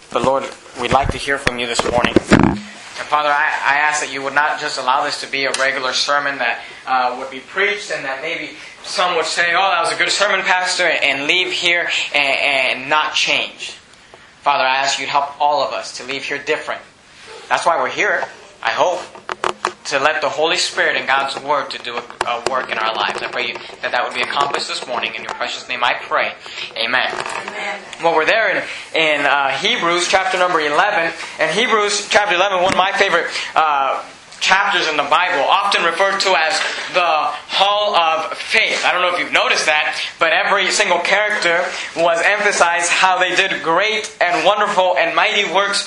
But Lord, we'd like to hear from you this morning. And Father, I ask that you would not just allow this to be a regular sermon that would be preached and that maybe some would say, oh, that was a good sermon, Pastor, and leave here and not change. Father, I ask you to help all of us to leave here different. That's why we're here, I hope, to let the Holy Spirit and God's Word to do a work in our lives. I pray that would be accomplished this morning. In your precious name I pray. Amen. Amen. Well, we're there in Hebrews chapter number 11. And Hebrews chapter 11, one of my favorite chapters in the Bible, often referred to as the Hall of Faith. I don't know if you've noticed that, but every single character was emphasized how they did great and wonderful and mighty works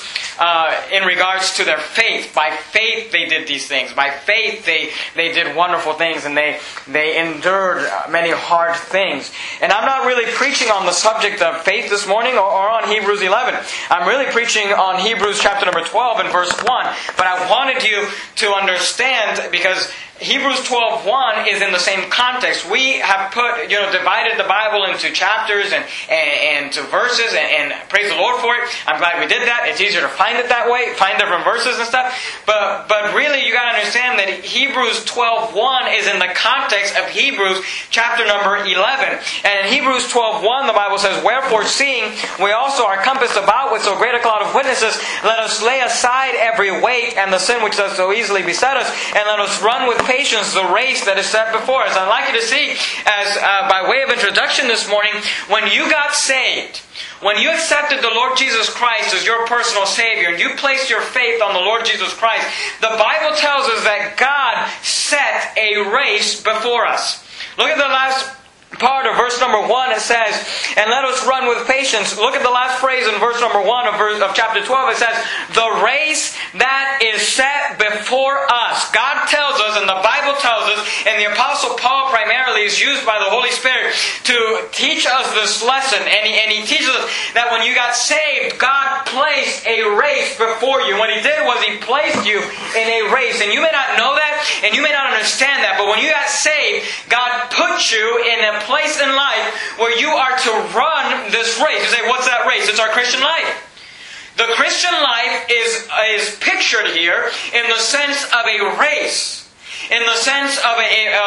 in regards to their faith. By faith they did these things. By faith they did wonderful things, and they endured many hard things. And I'm not really preaching on the subject of faith this morning or on Hebrews 11. I'm really preaching on Hebrews chapter number 12 and verse 1. But I wanted you to understand, because Hebrews 12:1 is in the same context. We have divided the Bible into chapters and to verses, and praise the Lord for it. I'm glad we did that. It's easier to find it that way, find different verses and stuff. But really, you got to understand that Hebrews 12:1 is in the context of Hebrews chapter number 11. And in Hebrews 12:1, the Bible says, "Wherefore, seeing we also are compassed about with so great a cloud of witnesses, let us lay aside every weight and the sin which does so easily beset us, and let us run with patience the race that is set before us." I'd like you to see, as by way of introduction this morning, when you got saved, when you accepted the Lord Jesus Christ as your personal Savior, and you placed your faith on the Lord Jesus Christ, the Bible tells us that God set a race before us. Look at the last part of verse number 1. It says, "And let us run with patience." Look at the last phrase in verse number 1 of chapter 12. It says, "The race that is set before us." God tells us, and the Bible tells us, and the Apostle Paul primarily is used by the Holy Spirit to teach us this lesson. And he teaches us that when you got saved, God placed a race before you. What He did was He placed you in a race. And you may not know that, and you may not understand that, but when you got saved, God put you in a place in life where you are to run this race. You say, what's that race? It's our Christian life. The Christian life is pictured here in the sense of a race, in the sense of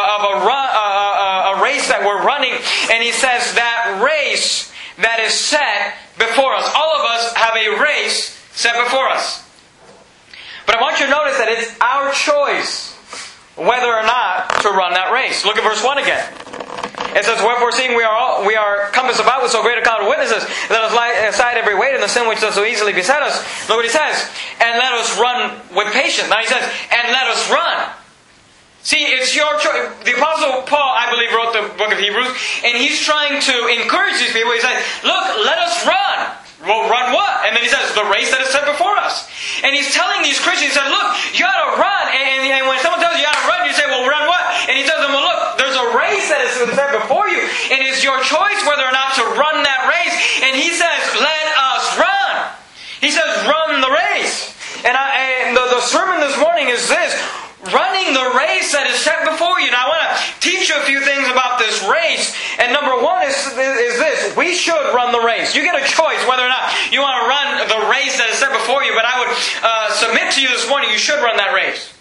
a race that we're running. And he says that race that is set before us. All of us have a race set before us. But I want you to notice that it's our choice whether or not to run that race. Look at verse 1 again. It says, "Wherefore, seeing we are compassed about with so great a cloud of witnesses, let us lay aside every weight and the sin which does so easily beset us." Look what he says. "And let us run with patience." Now he says, "And let us run." See, it's your choice. The Apostle Paul, I believe, wrote the book of Hebrews, and he's trying to encourage these people. He says, look, let us run. Well, run what? And then he says, the race that is set before us. And he's telling these Christians, he said, look, you ought to run. And when someone tells you ought to run, you say, well, run what? And he tells them, well, look, there's a race that is set before you. And it's your choice whether or not to run that race. And he says, let us run. He says, run the race. And the sermon this morning is this: running the race that is set before you. Now I want to teach you a few things about this race. And number one is this: we should run the race. You get a choice whether or not you want to run the race that is set before you. But I would submit to you this morning, you should run that race.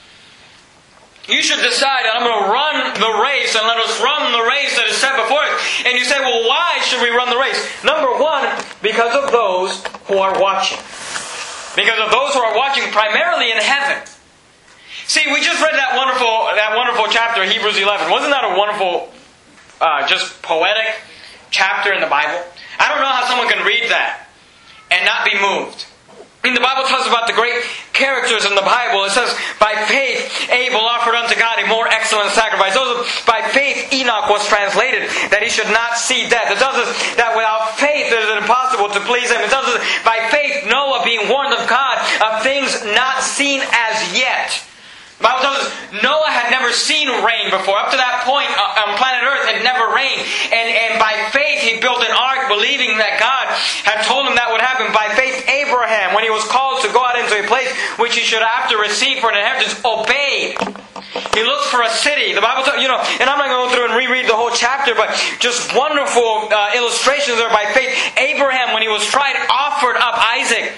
You should decide, I'm going to run the race, and let us run the race that is set before us. And you say, well, why should we run the race? Number one, because of those who are watching. Because of those who are watching primarily in heaven. See, we just read that wonderful chapter, Hebrews 11. Wasn't that a wonderful, just poetic chapter in the Bible? I don't know how someone can read that and not be moved. I mean, the Bible tells us about the great characters in the Bible. It says, by faith Abel offered unto God a more excellent sacrifice. By faith Enoch was translated, that he should not see death. It tells us that without faith it is impossible to please Him. It tells us by faith Noah, being warned of God of things not seen as yet. The Bible tells us Noah had never seen rain before. Up to that point on planet Earth it never rained. And by faith he built an ark, believing that God had told him that would happen. By faith Abraham, when he was called to go out into a place which he should after receive for an inheritance, obeyed. He looked for a city. The Bible tells, and I'm not going to go through and reread the whole chapter, but just wonderful illustrations there. By faith Abraham, when he was tried, offered up Isaac.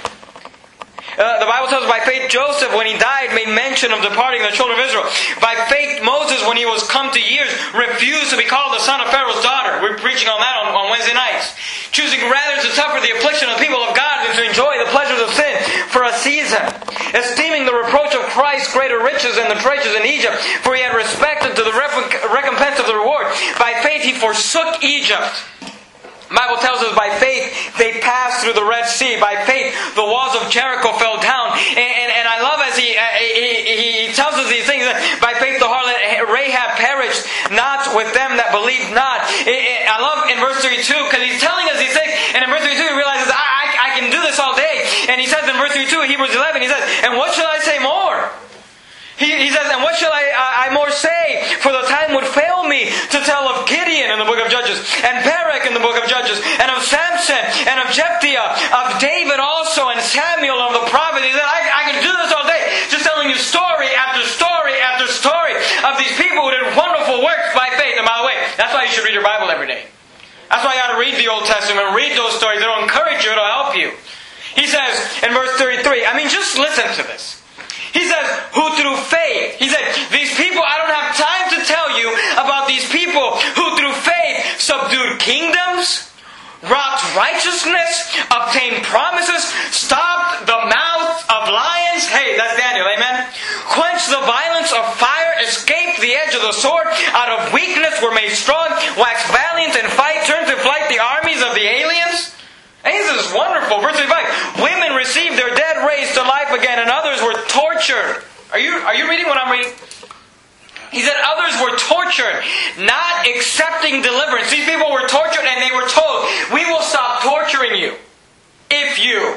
The Bible tells us by faith Joseph, when he died, made mention of departing the children of Israel. By faith Moses, when he was come to years, refused to be called the son of Pharaoh's daughter. We're preaching on that on Wednesday nights. Choosing rather to suffer the affliction of the people of God than to enjoy the pleasures of sin for a season. Esteeming the reproach of Christ greater riches than the treasures in Egypt, for he had respected to the recompense of the reward. By faith he forsook Egypt. The Bible tells us by faith they passed through the Red Sea. By faith the walls of Jericho fell down. And I love as he tells us these things. By faith the harlot Rahab perished not with them that believed not. I love in verse 32 because he's telling us these things. And in verse 32 he realizes I can do this all day. And he says in verse 32 Hebrews 11 he says, and what shall I say more? He says, and what shall I more say? For the time would fail me to tell of Gideon in the book of Judges, and Barak in the book of Judges, and of Samson, and of Jephthah, of David also, and Samuel, of the prophets. He said, I can do this all day, just telling you story after story after story of these people who did wonderful works by faith. And by the way, that's why you should read your Bible every day. That's why you ought to read the Old Testament, read those stories. It'll encourage you, it'll help you. He says in verse 33, just listen to this. He says, who through faith, he said, these people, I don't have time to tell you about these people who through faith subdued kingdoms, wrought righteousness, obtained promises, stopped the mouths of lions. Hey, that's Daniel, amen? Quenched the violence of fire, escaped the edge of the sword, out of weakness were made strong, waxed valiant in fight, turned to flight the armies of the aliens. And this is wonderful. Verse 35. Women received their dead raised to life again, and others were tortured. Are you reading what I'm reading? He said others were tortured, not accepting deliverance. These people were tortured and they were told, we will stop torturing you if you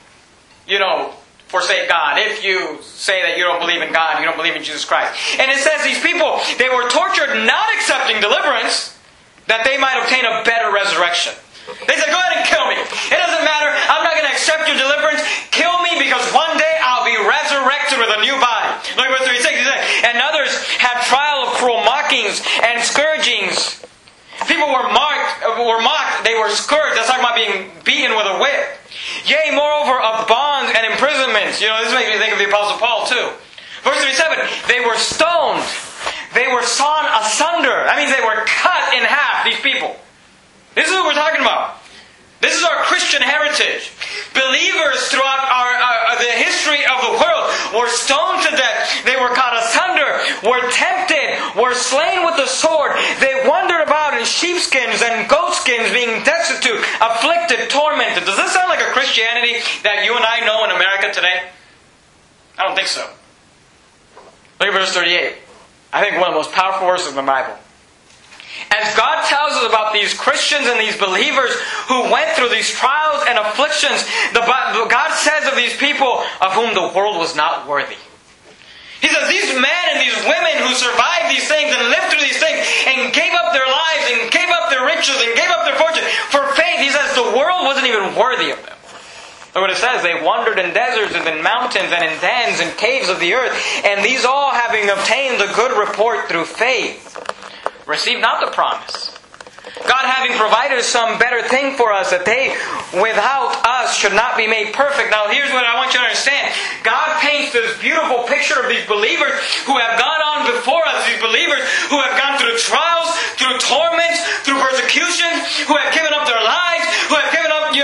forsake God. If you say that you don't believe in God, you don't believe in Jesus Christ. And it says these people, they were tortured not accepting deliverance, that they might obtain a better resurrection. They said, go ahead and kill me. It doesn't matter. I'm not going to accept your deliverance. Kill me because one day I'll be resurrected with a new body. Look at verse 36. He said, and others had trial of cruel mockings and scourgings. People were mocked. They were scourged. That's talking about being beaten with a whip. Yea, moreover, of bonds and imprisonments. This makes me think of the Apostle Paul too. Verse 37. They were stoned. They were sawn asunder. That means they were cut in half, these people. This is what we're talking about. This is our Christian heritage. Believers throughout the history of the world were stoned to death. They were cut asunder, were tempted, were slain with the sword. They wandered about in sheepskins and goatskins, being destitute, afflicted, tormented. Does this sound like a Christianity that you and I know in America today? I don't think so. Look at verse 38. I think one of the most powerful verses in the Bible. As God tells us about these Christians and these believers who went through these trials and afflictions, God says of these people of whom the world was not worthy. He says these men and these women who survived these things and lived through these things and gave up their lives and gave up their riches and gave up their fortune for faith, he says the world wasn't even worthy of them. Look what it says. They wandered in deserts and in mountains and in dens and caves of the earth, and these all having obtained a good report through faith, receive not the promise. God having provided some better thing for us, that they without us should not be made perfect. Now here's what I want you to understand. God paints this beautiful picture of these believers who have gone on before us. These believers who have gone through trials, through torments, through persecution, who have given up their lives, who have given up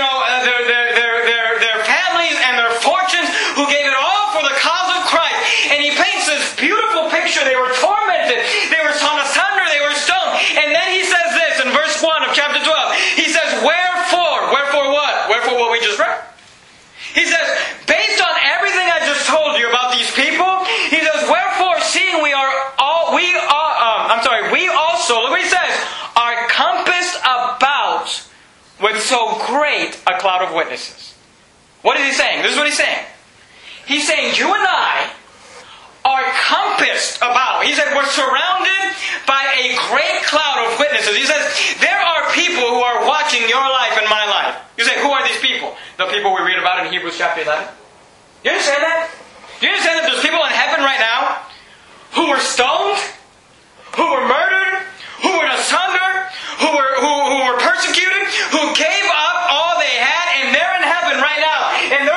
their families and their fortunes, who gave it all for the cause of Christ. And He paints this beautiful picture. They were tormented. They were sawn asunder. They were stoned. And then He says this in verse 1 of chapter 12. He says, wherefore? Wherefore what? Wherefore what we just read. He says, based on everything I just told you about these people, He says, wherefore, seeing we also, look what He says, are compassed about with so great a cloud of witnesses. What is He saying? This is what He's saying. He's saying, you and I are compassed about. He said, we're surrounded by a great cloud of witnesses. He says, there are people who are watching your life and my life. You say, who are these people? The people we read about in Hebrews chapter 11. You understand that? Do you understand that there's people in heaven right now who were stoned, who were murdered, who were asunder, who were persecuted, who gave up all they had, and they're in heaven right now. And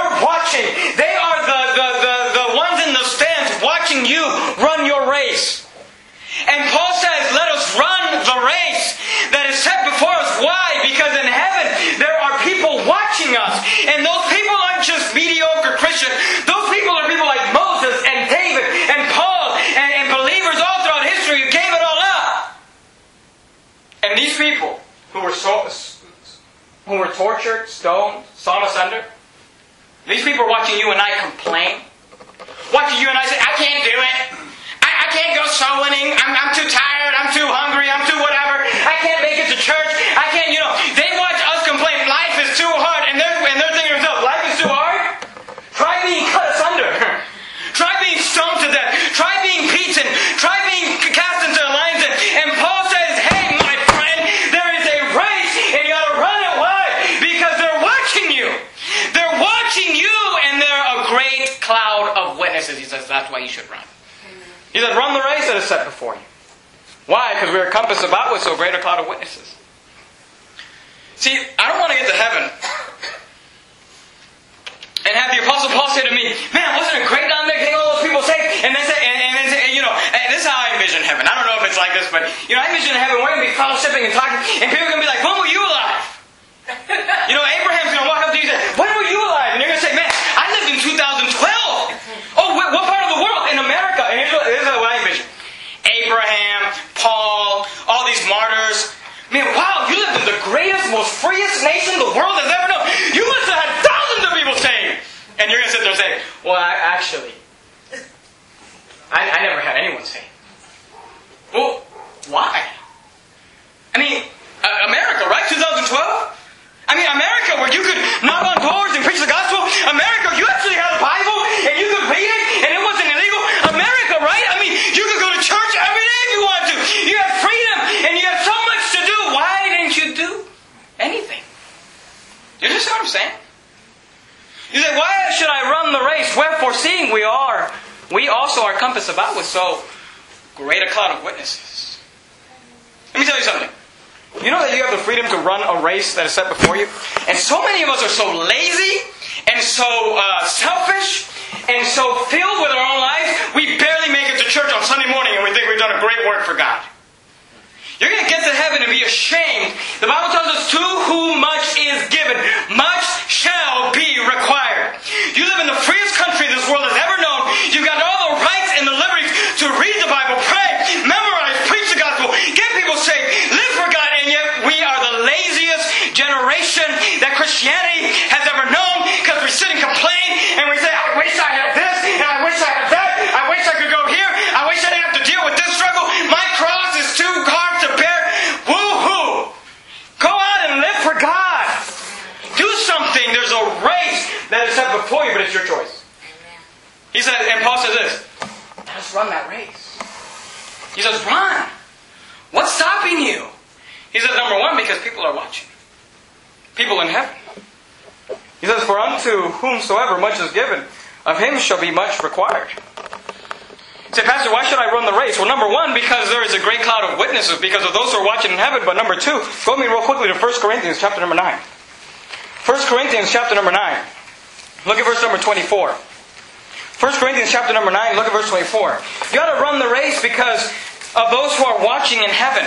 stoned, sawn asunder. These people are watching you and I complain. Watching you and I say, I can't do it. I can't go soul winning. I'm too tired. I'm too hungry. I'm too whatever. I can't make it to church. I can't, They watch us complain. Life is too hard. And they're thinking to themselves, life is too hard? Try being cut asunder. Try being stoned to death. Try being beaten. Try being cast into the lions. And Paul says, hey, my friend, there is a race and you got to run it. Why? Because they're watching you. They're watching you and they're a great cloud of witnesses. He says, that's why you should run. He said, run the race that is set before you. Why? Because we're compassed about with so great a cloud of witnesses. See, I don't want to get to heaven and have the Apostle Paul say to me, man, wasn't it great down there getting all those people saved? And then say, and this is how I envision heaven. I don't know if it's like this, but, I envision heaven, we're going to be fellowshipping and talking, and people are going to be like, when were you alive? Abraham's going to walk up to you and say, when were you alive? And you're going to say, man, I lived in 2012. Oh, what part of the world? In America. And here's what I envision. Abraham, Paul, all these martyrs. Man, wow, you lived in the greatest, most freest nation the world has ever known. You must have had thousands of people saved. And you're going to sit there and say, well, I never had anyone saved. Well, why? America, right? 2012? America, where you could knock on doors and preach the gospel. America, you actually had a Bible and you could read it and it wasn't illegal. America, right? You could go to church every day if you wanted to. You had freedom and you had so much to do. Why didn't you do anything? You understand what I'm saying? You say, why should I run the race? Wherefore, seeing we also are compassed about with so great a cloud of witnesses. Let me tell you something. You know that you have the freedom to run a race that is set before you? And so many of us are so lazy and so selfish and so filled with our own lives, we barely make it to church on Sunday morning and we think we've done a great work for God. You're going to get to heaven and be ashamed. The Bible tells us, to whom much is given, much shall be required. You live in the freest country this world has ever known. You've got all the rights and the liberties to read the Bible, pray, memorize, preach the gospel, get people saved, live for God, and yet we are the laziest generation that Christianity has ever known because we sit and complain and we say, I wish I had this and I wish I had that. I wish I could go here. I wish I didn't have to deal with this struggle. My cross is too hard to bear. Woo-hoo! Go out and live for God. Do something. There's a race that is set before you, but it's your choice. He said, and Paul says this, let us run that race. He says, run. What's stopping you? He says, number one, because people are watching. People in heaven. He says, for unto whomsoever much is given, of him shall be much required. You say, Pastor, why should I run the race? Well, number one, because there is a great cloud of witnesses, because of those who are watching in heaven. But number two, go with me real quickly to 1 Corinthians chapter number 9. 1 Corinthians chapter number 9. Look at verse number 24. 1 Corinthians chapter number 9, look at verse 24. You got to run the race because of those who are watching in heaven.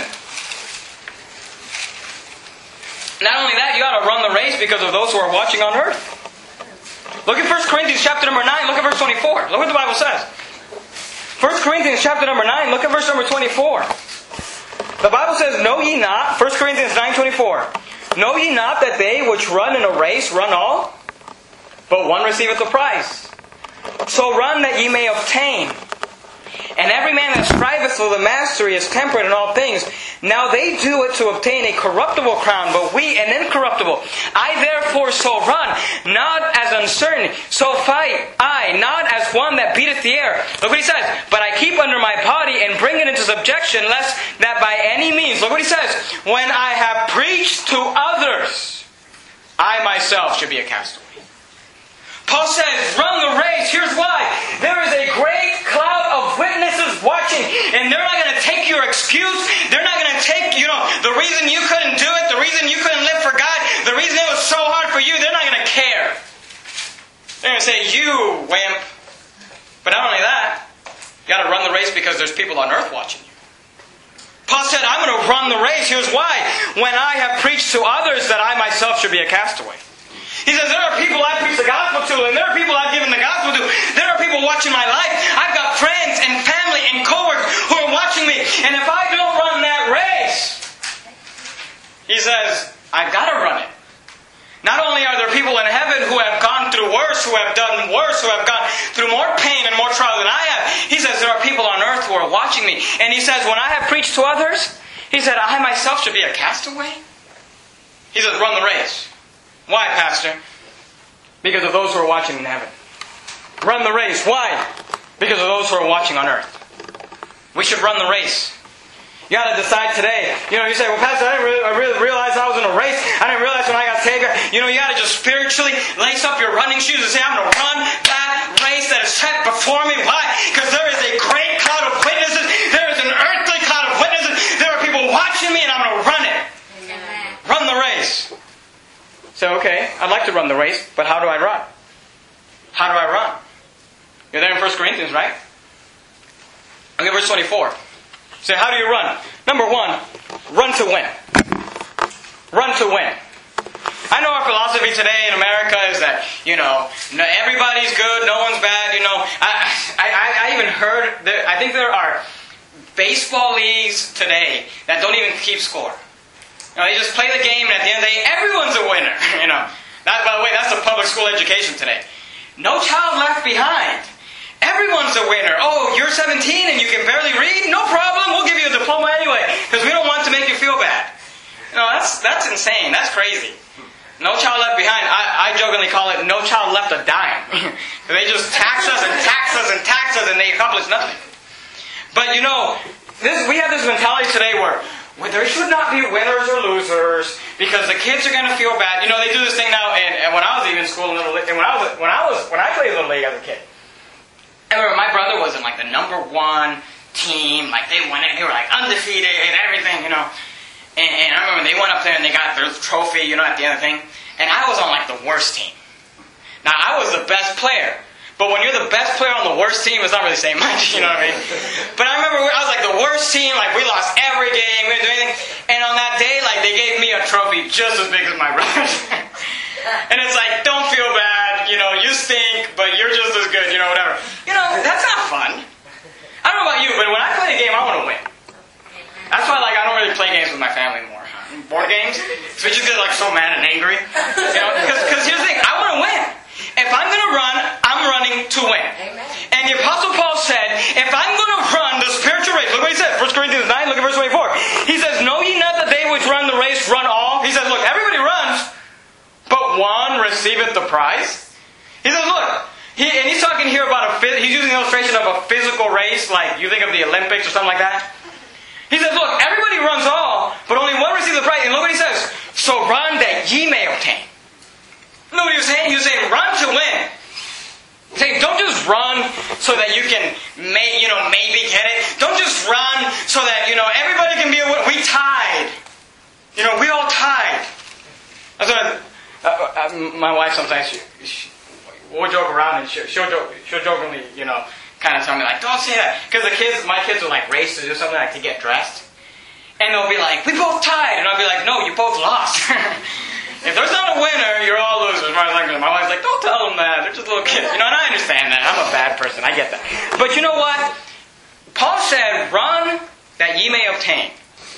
Not only that, you got to run the race because of those who are watching on earth. Look at 1 Corinthians chapter number 9, look at verse 24. Look what the Bible says. 1 Corinthians chapter number 9, look at verse number 24. The Bible says, know ye not, 1 Corinthians 9:24, know ye not that they which run in a race run all, but one receiveth the prize. So run that ye may obtain. And every man that striveth for the mastery is temperate in all things. Now they do it to obtain a corruptible crown, but we an incorruptible. I therefore so run, not as uncertain, so fight I, not as one that beateth the air. Look what he says. But I keep under my body and bring it into subjection, lest that by any means, look what he says, when I have preached to others, I myself should be a castaway. Paul says, run the race. Here's why. There is a great cloud of witnesses watching, and they're not going to take your excuse. They're not going to take, the reason you couldn't do it, the reason you couldn't live for God, the reason it was so hard for you. They're not going to care. They're going to say, you wimp. But not only that, you got to run the race because there's people on earth watching you. Paul said, I'm going to run the race. Here's why. When I have preached to others that I myself should be a castaway. He says, there are people I preach the gospel to, and there are people I've given the gospel to. There are people watching my life. I've got friends and family and coworkers who are watching me. And if I don't run that race, he says, I've got to run it. Not only are who have done worse, who have gone through more pain and more trial than I have. He says, there are people on earth who are watching me. And he says, when I have preached to others, he said, I myself should be a castaway. He says, run the race. Why, Pastor? Because of those who are watching in heaven. Run the race. Why? Because of those who are watching on earth. We should run the race. You got to decide today. You say, well, Pastor, I didn't really realize I was in a race. I didn't realize when I got saved. You got to just spiritually lace up your running shoes and say, I'm going to run that race that is set before me. Why? Because there is a great cloud of witnesses. There is an earthly cloud of witnesses. There are people watching me and I'm going to run it. Amen. Run the race. So, okay, I'd like to run the race, but how do I run? How do I run? You're there in 1 Corinthians, right? Okay, verse 24. So how do you run? Number one, run to win. Run to win. I know our philosophy today in America is that, everybody's good, no one's bad, I even heard, I think there are baseball leagues today that don't even keep score. They just play the game and at the end of the day, everyone's a winner. That, by the way, that's the public school education today. No child left behind. Everyone's a winner. Oh, you're 17 and you can barely read? No problem. We'll give you a diploma anyway. Because we don't want to make you feel bad. That's insane. That's crazy. No child left behind. I jokingly call it no child left a dime. They just tax us and tax us and tax us and they accomplish nothing. But we have this mentality today where there should not be winners or losers because the kids are going to feel bad. They do this thing now. And when I was even in school, and when I played Little League as a kid, I remember my brother was in the number one team. They won it. They were undefeated and everything, And I remember they went up there and they got their trophy, at the end of the thing. And I was on the worst team. Now I was the best player. But when you're the best player on the worst team, it's not really saying much, you know what I mean? But I remember I was the worst team. We lost every game. We didn't do anything. And on that day, they gave me a trophy just as big as my brother's. And it's don't feel bad, you stink, but you're just as good, whatever. That's not fun. I don't know about you, but when I play a game, I want to win. That's why, I don't really play games with my family anymore. Board games, so we just get, so mad and angry. Because here's the thing, I want to win. If I'm going to run, I'm running to win. Amen. And the Apostle Paul said, if I'm going to run the spiritual race, look what he said, 1 Corinthians 9, look at verse 24. He says, know ye not that they which run the race run all? He says, look, everybody runs, but one receiveth the prize. He says, look, and he's talking here about he's using the illustration of a physical race, like you think of the Olympics or something like that. He says, look, everybody runs all, but only one receives the prize. And look what he says, so run that ye may obtain. You know what he was saying? He was saying, run to win. He's saying, don't just run so that you can, maybe get it. Don't just run so that, everybody can be a winner. We tied. We all tied. That's what my wife sometimes, we'll joke around and she'll jokingly, kind of tell me don't say that. Because my kids will race to do something to get dressed. And they'll be we both tied. And I'll be no, you both lost. If there's not a winner, you're all losers. My wife's don't tell them that. They're just little kids. And I understand that. I'm a bad person. I get that. But you know what? Paul said, run that ye may obtain.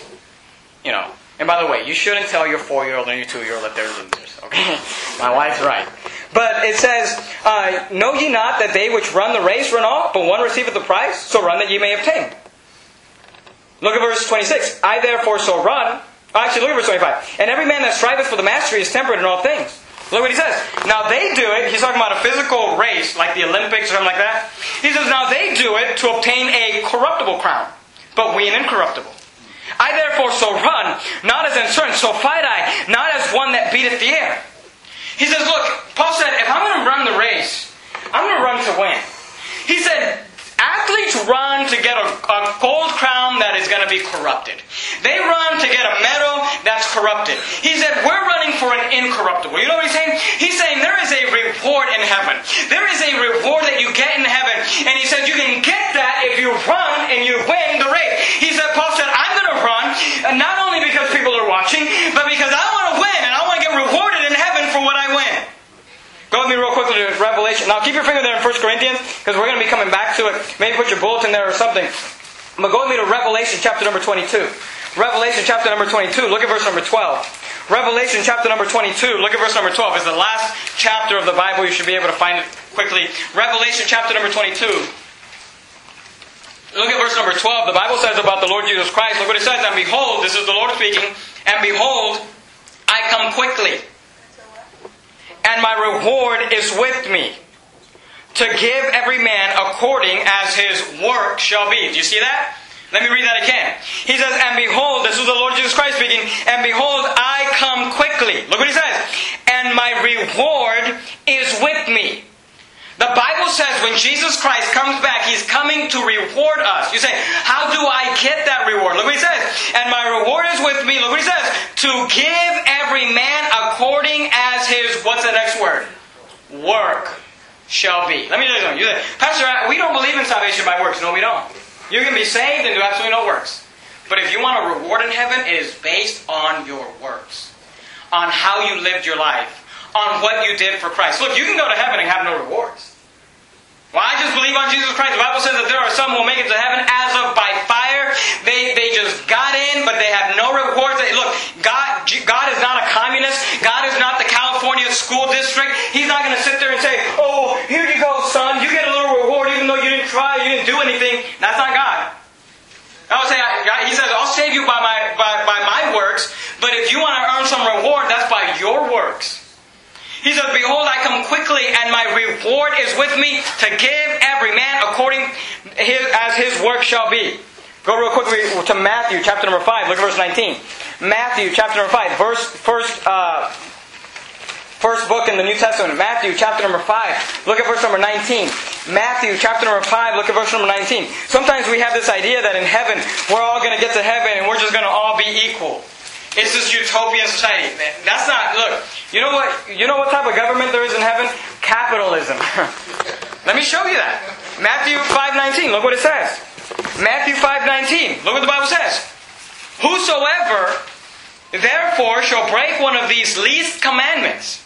And by the way, you shouldn't tell your 4-year-old and your 2-year-old that they're losers. Okay? My wife's right. But it says, know ye not that they which run the race run all, but one receiveth the prize? So run that ye may obtain. Look at verse 26. I therefore so run. Actually, look at verse 25. And every man that striveth for the mastery is temperate in all things. Look what he says. Now they do it. He's talking about a physical race, like the Olympics or something like that. He says, now they do it to obtain a corruptible crown, but we an incorruptible. I therefore so run, not as uncertain, so fight I, not as one that beateth the air. He says, look, Paul said, if I'm going to run the race, I'm going to run to win. He said, athletes run to get a gold crown that is going to be corrupted. They run to get a medal that's corrupted. He said, we're running for an incorruptible. You know what he's saying? He's saying there is a reward in heaven. There is a reward that you get in heaven. And he said, you can get that if you run and you win the race. He said, Paul said, I'm going to run, not only because people are watching, but because I want to win and I want to get rewarded in heaven for what I win. Go with me real quickly to Revelation. Now keep your finger there in 1 Corinthians, because we're going to be coming back to it. Maybe put your bulletin there or something. But go with me to Revelation chapter number 22. Revelation chapter number 22. Look at verse number 12. Revelation chapter number 22. Look at verse number 12. It's the last chapter of the Bible. You should be able to find it quickly. Revelation chapter number 22. Look at verse number 12. The Bible says about the Lord Jesus Christ. Look what it says. And behold, this is the Lord speaking. And behold, I come quickly. And my reward is with me, to give every man according as his work shall be. Do you see that? Let me read that again. He says, and behold, this is the Lord Jesus Christ speaking, and behold, I come quickly. Look what he says. And my reward is with me. The Bible says when Jesus Christ comes back, He's coming to reward us. You say, how do I get that reward? Look what He says. And my reward is with me. Look what He says. To give every man according as his, what's the next word? Work shall be. Let me tell you something. You say, Pastor, we don't believe in salvation by works. No, we don't. You can be saved and do absolutely no works. But if you want a reward in heaven, it is based on your works. On how you lived your life. On what you did for Christ. Look, you can go to heaven and have no rewards. Well, I just believe on Jesus Christ. The Bible says that there are some who will make it to heaven as of by fire. They just got in, but they have no rewards. Look, God is not a communist. God is not the California school district. He's not going to sit there and say, oh, here you go, son. You get a little reward even though you didn't try, you didn't do anything. That's not God. He says, I'll save you by my works, but if you want to earn some reward, that's by your works. He says, behold, I come quickly, and my reward is with me to give every man according as his work shall be. Go real quickly to Matthew chapter number 5. Look at verse 19. Matthew chapter number 5. First book in the New Testament. Matthew chapter number 5. Look at verse number 19. Matthew chapter number 5. Look at verse number 19. Sometimes we have this idea that in heaven, we're all going to get to heaven and we're just going to all be equal. It's this utopian society. That's not, look, you know what type of government there is in heaven? Capitalism. Let me show you that. Matthew 5:19, look what it says. Matthew 5:19, look what the Bible says. Whosoever therefore shall break one of these least commandments.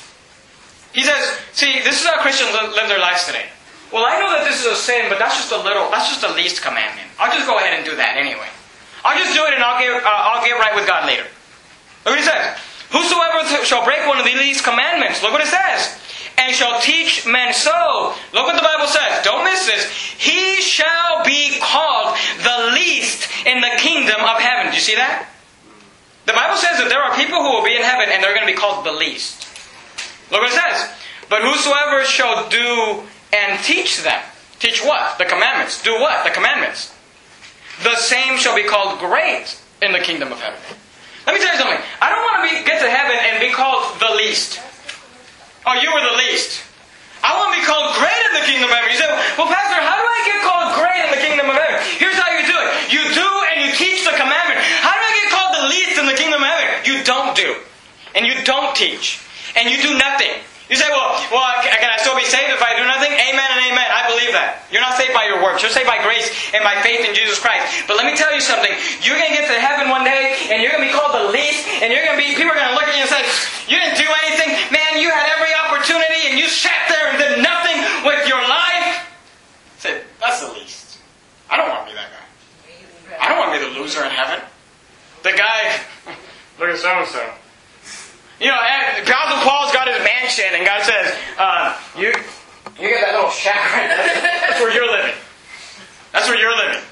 He says, see, this is how Christians live their lives today. Well, I know that this is a sin, but that's just the least commandment. I'll just go ahead and do that anyway. I'll just do it and I'll get right with God later. Look what he says. Whosoever shall break one of the least commandments. Look what it says. And shall teach men so. Look what the Bible says. Don't miss this. He shall be called the least in the kingdom of heaven. Do you see that? The Bible says that there are people who will be in heaven and they're going to be called the least. Look what it says. But whosoever shall do and teach them. Teach what? The commandments. Do what? The commandments. The same shall be called great in the kingdom of heaven. Let me tell you something. I don't want to get to heaven and be called the least. Oh, you were the least. I want to be called great in the kingdom of heaven. You say, well, Pastor, how do I get called great in the kingdom of heaven? Here's how you do it. You do and you teach the commandment. How do I get called the least in the kingdom of heaven? You don't do. And you don't teach. And you do nothing. You say, well, can I still be saved if I do nothing? Amen and amen. I believe that. You're not saved by your works. You're saved by grace and by faith in Jesus Christ. But let me tell you something. You're going to get to heaven one day and you're going to be called the least. And people are going to look at you and say, you didn't do anything. Man, you had every opportunity and you sat there and did nothing with your life. I said, that's the least. I don't want to be that guy. I don't want to be the loser in heaven. The guy, look at so-and-so. You know, Apostle Paul's got his mansion, and God says, you get that little shack right there. That's where you're living. That's where you're living.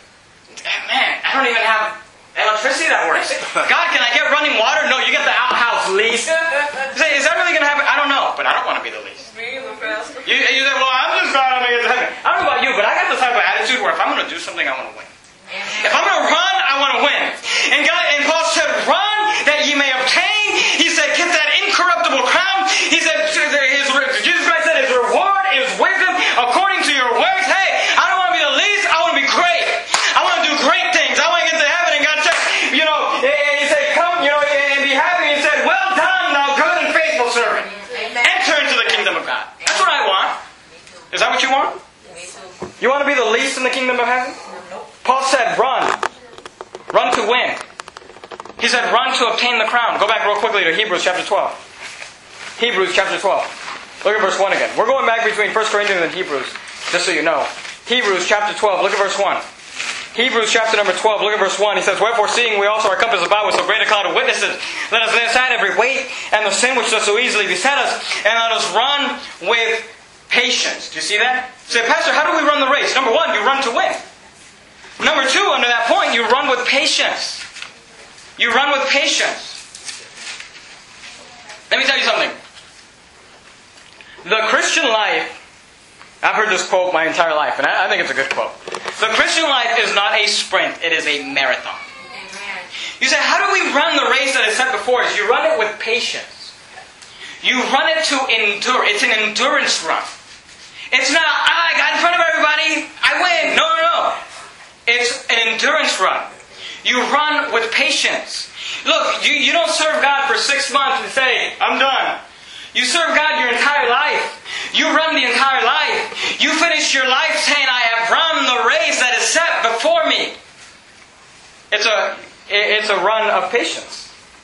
Man, I don't even have electricity that works. God, can I get running water? No, you get the outhouse lease. Say, is that really going to happen? I don't know, but I don't want to be the least. You say, well, I'm just glad I'm going to get to heaven. I don't know about you, but I got the type of attitude where if I'm going to do something, I want to win. If I'm going to run, I want to win. And Paul said, run that ye may obtain. He said, get that incorruptible crown. He said, Jesus Christ said, his reward is with him according to your works. Hey, I don't want to be the least. I want to be great. I want to do great things. I want to get to heaven. And God said, he said, come, and be happy. He said, well done, thou good and faithful servant. Amen. Enter into the kingdom of God. That's what I want. Is that what you want? You want to be the least in the kingdom of heaven? Paul said, run. Run to win. He said, run to obtain the crown. Go back real quickly to Hebrews chapter 12. Hebrews chapter 12. Look at verse 1 again. We're going back between 1 Corinthians and Hebrews, just so you know. Hebrews chapter 12. Look at verse 1. Hebrews chapter number 12, look at verse 1. He says, "Wherefore, seeing we also are compassed about with so great a cloud of witnesses, let us lay aside every weight and the sin which does so easily beset us, and let us run with patience." Do you see that? You say, "Pastor, how do we run the race?" Number one, you run to win. Number two, under that point, you run with patience. You run with patience. Let me tell you something. The Christian life, I've heard this quote my entire life, and I think it's a good quote. The Christian life is not a sprint, it is a marathon. Amen. You say, how do we run the race that is set before us? You run it with patience. You run it to endure. It's an endurance run. It's not, I got in front of everybody, I win. No. It's an endurance run. You run with patience. Look, you don't serve God for 6 months and say, I'm done. You serve God your entire life. You run the entire life. You finish your life saying, I have run the race that is set before me. It's a run of patience.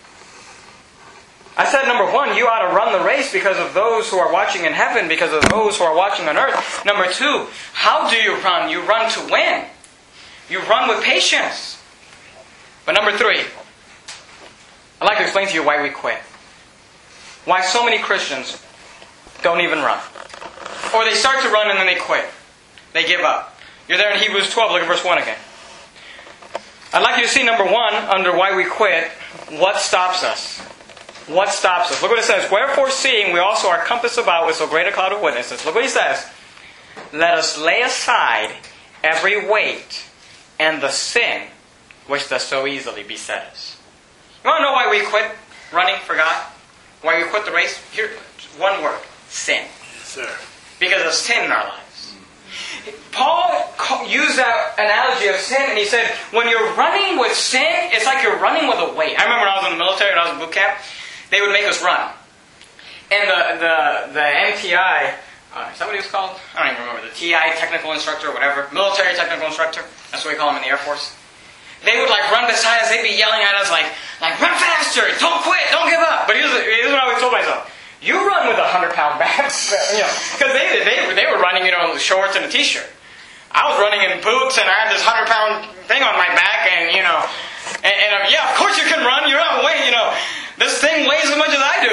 I said, number one, you ought to run the race because of those who are watching in heaven, because of those who are watching on earth. Number two, how do you run? You run to win. You run with patience. But number three, I'd like to explain to you why we quit. Why so many Christians don't even run. Or they start to run and then they quit. They give up. You're there in Hebrews 12, look at verse 1 again. I'd like you to see, number one, under why we quit, what stops us. What stops us? Look what it says. Wherefore, seeing we also are compassed about with so great a cloud of witnesses. Look what he says. Let us lay aside every weight and the sin which does so easily beset us. You want to know why we quit running for God? Why we quit the race? Here, one word. Sin. Yes, sir. Because of sin in our lives. Paul used that analogy of sin, and he said, when you're running with sin, it's like you're running with a weight. I remember when I was in the military, when I was in boot camp, they would make us run. And the MTI, is that what he was called? I don't even remember. The TI, technical instructor or whatever. Military technical instructor. That's what we call him in the Air Force. They would run beside us. They'd be yelling at us like run faster, don't quit, don't give up. But here's what I always told myself. You run with 100-pound bags. Because they were running, in shorts and a t-shirt. I was running in boots and I had this 100-pound thing on my back and, yeah, of course you can run. You're not weight, This thing weighs as much as I do.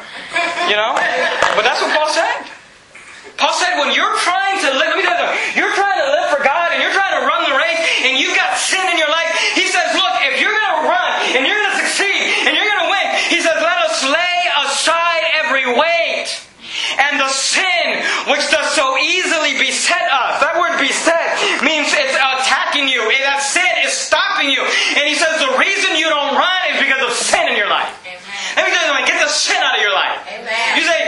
But that's what Paul said. Paul said when you're trying to live, let me tell you something. You're trying to live for God and you're trying to run the race and you've got sin in your life. He says, look, if you're going to run and you're going to succeed and you're going to win, he says, let us lay aside every weight and the sin which does so easily beset us. That word beset means it's attacking you. That sin is stopping you. And he says the reason you don't run is because of sin in your life. Amen. Let me tell you something. Get the sin out of your life. Amen. You say,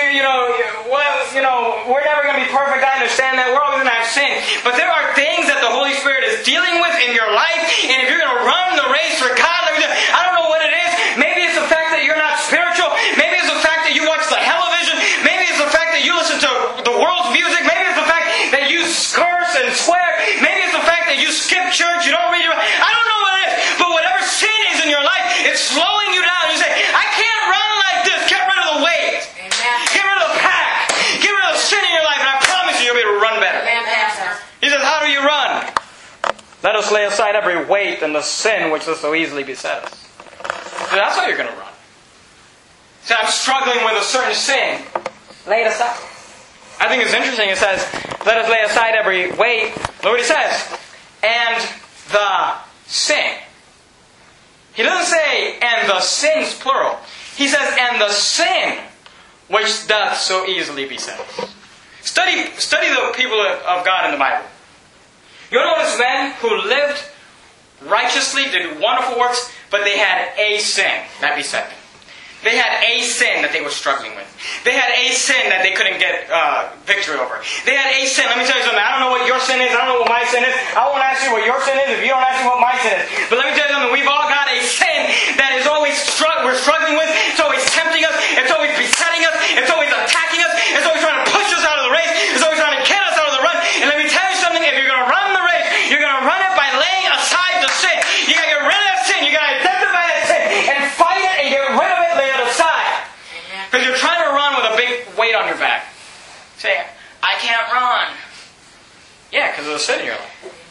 we're never going to be perfect. I understand that. We're always going to have sin. But there are things that the Holy Spirit is dealing with in your life. And if you're going to run the race for God, I don't know what it is. Maybe it's the fact that you're not spiritual. Maybe it's the fact that you watch the television. Maybe it's the fact that you listen to the world's music. Maybe it's the fact that you curse and swear. Maybe it's the fact that you skip church. You don't read your Bible. I don't know what it is. But whatever sin is in your life, it's slowing you down. You say, I can't run like this. Get rid of the weight. Amen. Get rid of the pack. Get rid of the sin in your life. And I promise you, you'll be able to run better. Amen. He says, how do you run? Let us lay aside every weight and the sin which does so easily beset us. So that's how you're going to run. So I'm struggling with a certain sin. Lay it aside. I think it's interesting. It says, let us lay aside every weight. Look what he says. And the sin. He doesn't say, and the sins, plural. He says, and the sin which doth so easily beset us. Study the people of God in the Bible. You notice men who lived righteously, did wonderful works, but they had a sin that beset them. They had a sin that they were struggling with. They had a sin that they couldn't get victory over. They had a sin. Let me tell you something. I don't know what your sin is. I don't know what my sin is. I won't ask you what your sin is if you don't ask me what my sin is. But let me tell you something. We've all got a sin that is always we're struggling with. It's always tempting us. It's always besetting us. It's always attacking us. It's always trying to push us out of the race. It's always trying to get us out of the run. And let me tell you something. If you're going to run the race, you're going to run it by laying aside the sin. You got to get rid of that sin. You got to identify that sin and fight it and get rid of it. Lay it aside. Because you're trying to run with a big weight on your back. Say, I can't run. Yeah, because of the sin in your life.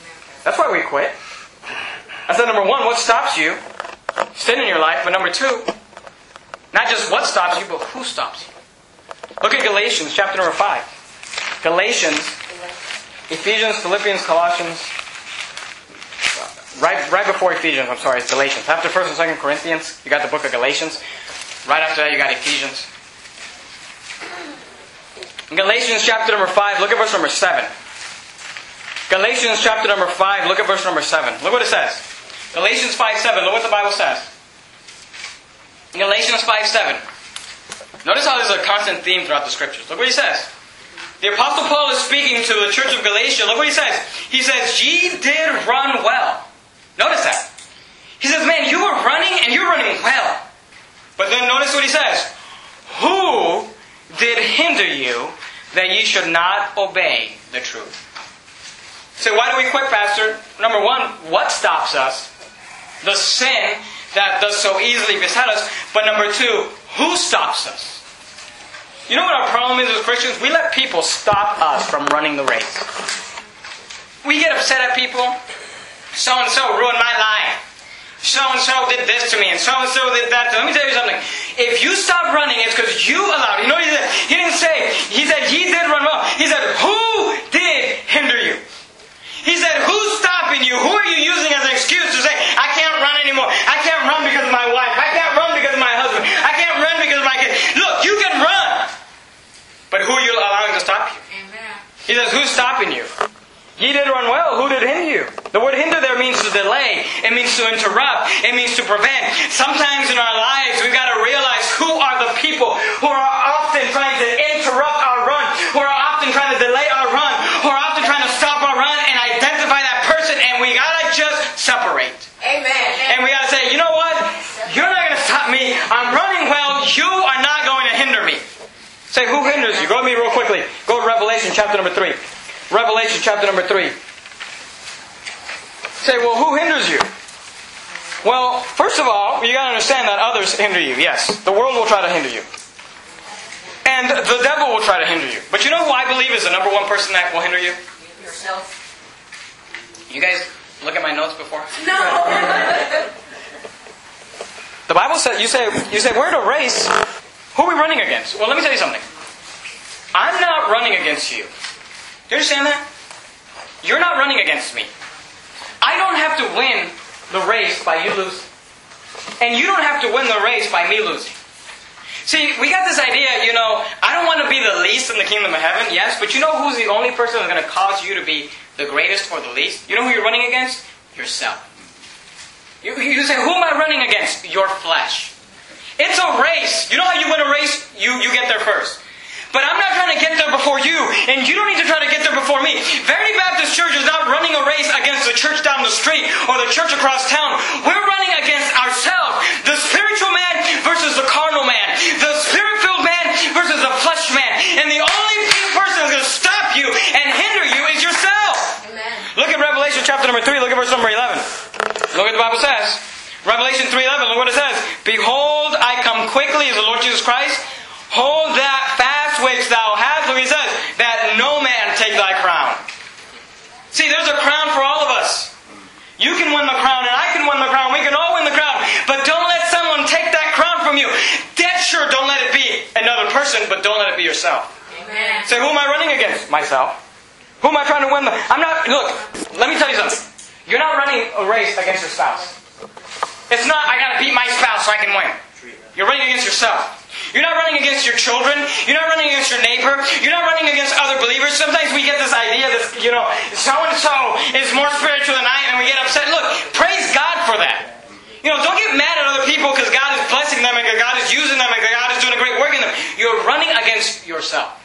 That's why we quit. I said, number one, what stops you? Sin in your life. But number two, not just what stops you, but who stops you. Look at Galatians chapter number 5. Galatians, Ephesians, Philippians, Colossians. Right before Ephesians, it's Galatians. After 1st and 2nd Corinthians, you got the book of Galatians. Right after that, you got Ephesians. In Galatians chapter number 5, look at verse number 7. Galatians chapter number 5, look at verse number 7. Look what it says. Galatians 5:7, look what the Bible says. Galatians 5:7. Notice how there's a constant theme throughout the Scriptures. Look what he says. The Apostle Paul is speaking to the church of Galatia. Look what he says. He says, ye did run well. Notice that. He says, man, you were running and you're running well. But then notice what he says. Who did hinder you that ye should not obey the truth? So why do we quit, Pastor? Number one, what stops us? The sin that does so easily beset us. But number two, who stops us? You know what our problem is as Christians? We let people stop us from running the race. We get upset at people. So-and-so ruined my life. So-and-so did this to me, and so-and-so did that to me. Let me tell you something. If you stop running, it's because you allowed it. You know what he said? He didn't say, he said, ye did run well. He said, who did hinder you? He said, who's stopping you? Who are you using as an excuse to say, I can't run anymore. I can't run because of my wife. I can't run because of my husband. I can't run because of my kids. Look, you can run. But who are you allowing to stop you? Amen. He says, who's stopping you? Ye did run well. Who did hinder you? The word hinder there means to delay. It means to interrupt. It means to prevent. Sometimes in our lives, we've got to realize who are the people who are often trying to interrupt our run, who are often trying to delay our run, who are often trying to stop our run, and identify that person, and we got to just separate. Amen. And we got to say, you know what? You're not going to stop me. I'm running well. You are not going to hinder me. Say, who hinders you? Go with me real quickly. Go to Revelation chapter number 3. Revelation chapter number 3. Say, well, who hinders you? Well, first of all, you got to understand that others hinder you. Yes, the world will try to hinder you. And the devil will try to hinder you. But you know who I believe is the number one person that will hinder you? Yourself. You guys look at my notes before? No. The Bible says, you say, we're in a race. Who are we running against? Well, let me tell you something. I'm not running against you. Do you understand that? You're not running against me. I don't have to win the race by you losing. And you don't have to win the race by me losing. See, we got this idea, I don't want to be the least in the kingdom of heaven, yes, but you know who's the only person that's going to cause you to be the greatest or the least? You know who you're running against? Yourself. You say, who am I running against? Your flesh. It's a race. You know how you win a race? You get there first. But I'm not trying to get there before you, and you don't need to try to get there before me. Verity Baptist Church is not running a race against the church down the street or the church across town. We're running against ourselves. The spiritual man versus the carnal man. The spirit-filled man versus the flesh man. And the only person that's going to stop you and hinder you is yourself. Amen. Look at Revelation chapter number 3. Look at verse number 11. Look what the Bible says. Revelation 3:11. Look what it says. Behold, I come quickly, is the Lord Jesus Christ. Hold that fast which thou hast, look what he says, that no man take thy crown. See, there's a crown for all of us. You can win the crown and I can win the crown. We can all win the crown. But don't let someone take that crown from you. Dead sure, don't let it be another person, but don't let it be yourself. Amen. Say, who am I running against? Myself. Who am I trying to win? Look, let me tell you something. You're not running a race against your spouse. It's not, I gotta beat my spouse so I can win. You're running against yourself. You're not running against your children. You're not running against your neighbor. You're not running against other believers. Sometimes we get this idea that, so-and-so is more spiritual than I am, and we get upset. Look, praise God for that. Don't get mad at other people because God is blessing them and God is using them and God is doing a great work in them. You're running against yourself.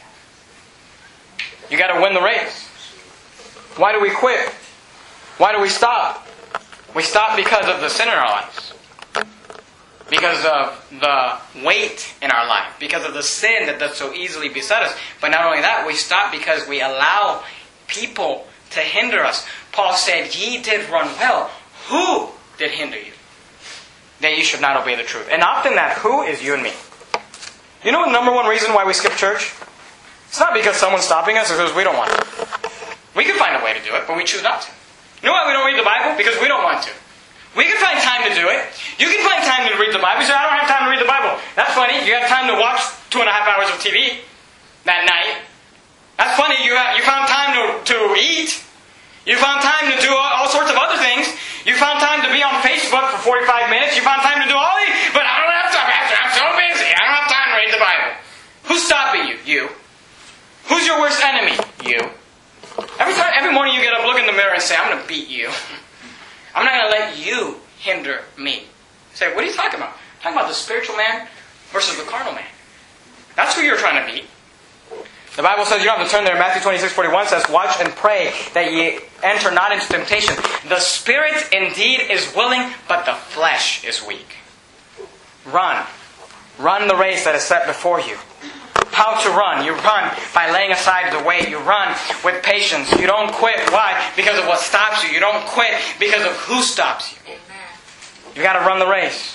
You got to win the race. Why do we quit? Why do we stop? We stop because of the sin in our lives. Because of the weight in our life. Because of the sin that does so easily beset us. But not only that, we stop because we allow people to hinder us. Paul said, ye did run well. Who did hinder you? That you should not obey the truth. And often that who is you and me. You know the number one reason why we skip church? It's not because someone's stopping us, it's because we don't want to. We could find a way to do it, but we choose not to. You know why we don't read the Bible? Because we don't want to. We can find time to do it. You can find time to read the Bible. You say, I don't have time to read the Bible. That's funny. You have time to watch 2.5 hours of TV that night. That's funny. You found time to eat. You found time to do all sorts of other things. You found time to be on Facebook for 45 minutes. You found time to do all these. But I don't have time. I'm so busy. I don't have time to read the Bible. Who's stopping you? You. Who's your worst enemy? You. Every morning you get up, look in the mirror and say, I'm going to beat you. I'm not going to let you hinder me. You say, what are you talking about? I'm talking about the spiritual man versus the carnal man. That's who you're trying to beat. The Bible says, you don't have to turn there. Matthew 26:41 says, watch and pray that ye enter not into temptation. The spirit indeed is willing, but the flesh is weak. Run. Run the race that is set before you. How to run? You run by laying aside the weight. You run with patience. You don't quit. Why? Because of what stops you. You don't quit because of who stops you. Amen. You got to run the race.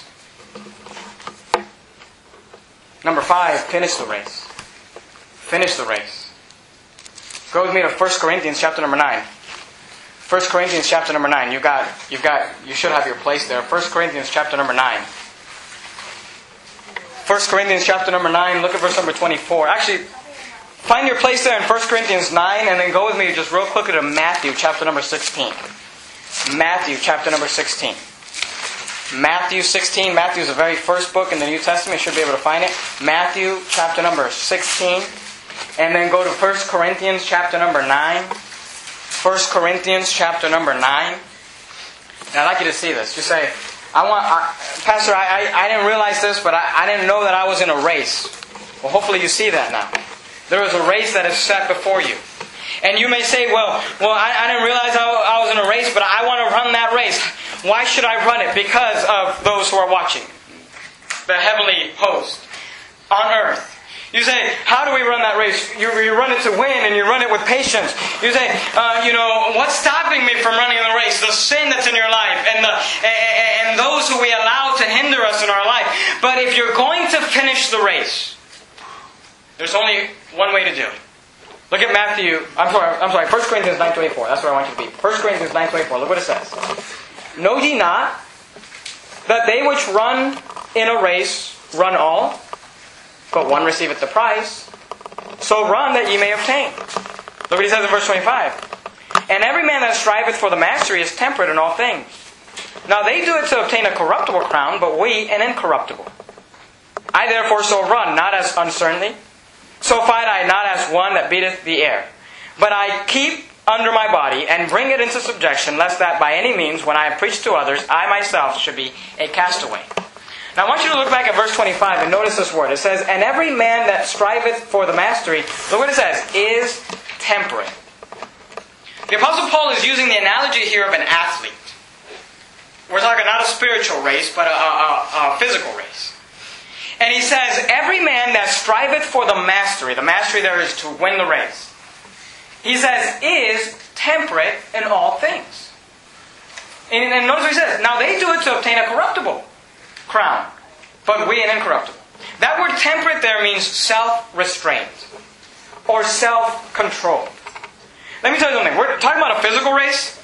Number 5, finish the race. Finish the race. Go with me to 1 Corinthians chapter number 9. 1 Corinthians chapter number 9. You should have your place there. 1 Corinthians chapter number 9. 1 Corinthians chapter number 9, look at verse number 24. Actually, find your place there in 1 Corinthians 9, and then go with me just real quickly to Matthew chapter number 16. Matthew chapter number 16. Matthew 16. Matthew is the very first book in the New Testament. You should be able to find it. Matthew chapter number 16. And then go to 1 Corinthians chapter number 9. 1 Corinthians chapter number 9. And I'd like you to see this. You say, Pastor, I didn't realize this, but I didn't know that I was in a race. Well, hopefully you see that now. There is a race that is set before you. And you may say, well, I didn't realize I was in a race, but I want to run that race. Why should I run it? Because of those who are watching. The heavenly host on earth. You say, how do we run that race? You run it to win, and you run it with patience. You say, what's stopping me from running the race? The sin that's in your life, and those who we allow to hinder us in our life. But if you're going to finish the race, there's only one way to do it. Look at Matthew. I'm sorry. 1 Corinthians 9:24. That's where I want you to be. 1 Corinthians 9:24. Look what it says. Know ye not that they which run in a race run all, but one receiveth the prize? So run that ye may obtain. Look what he says in verse 25. And every man that striveth for the mastery is temperate in all things. Now they do it to obtain a corruptible crown, but we an incorruptible. I therefore so run, not as uncertainly. So fight I not as one that beateth the air. But I keep under my body, and bring it into subjection, lest that by any means, when I have preached to others, I myself should be a castaway. Now I want you to look back at verse 25 and notice this word. It says, and every man that striveth for the mastery, look what it says, is temperate. The Apostle Paul is using the analogy here of an athlete. We're talking not a spiritual race, but a physical race. And he says, every man that striveth for the mastery there is to win the race. He says, is temperate in all things. And notice what he says, now they do it to obtain a corruptible crown, but we an incorruptible. That word temperate there means self-restraint or self-control. Let me tell you something. We're talking about a physical race.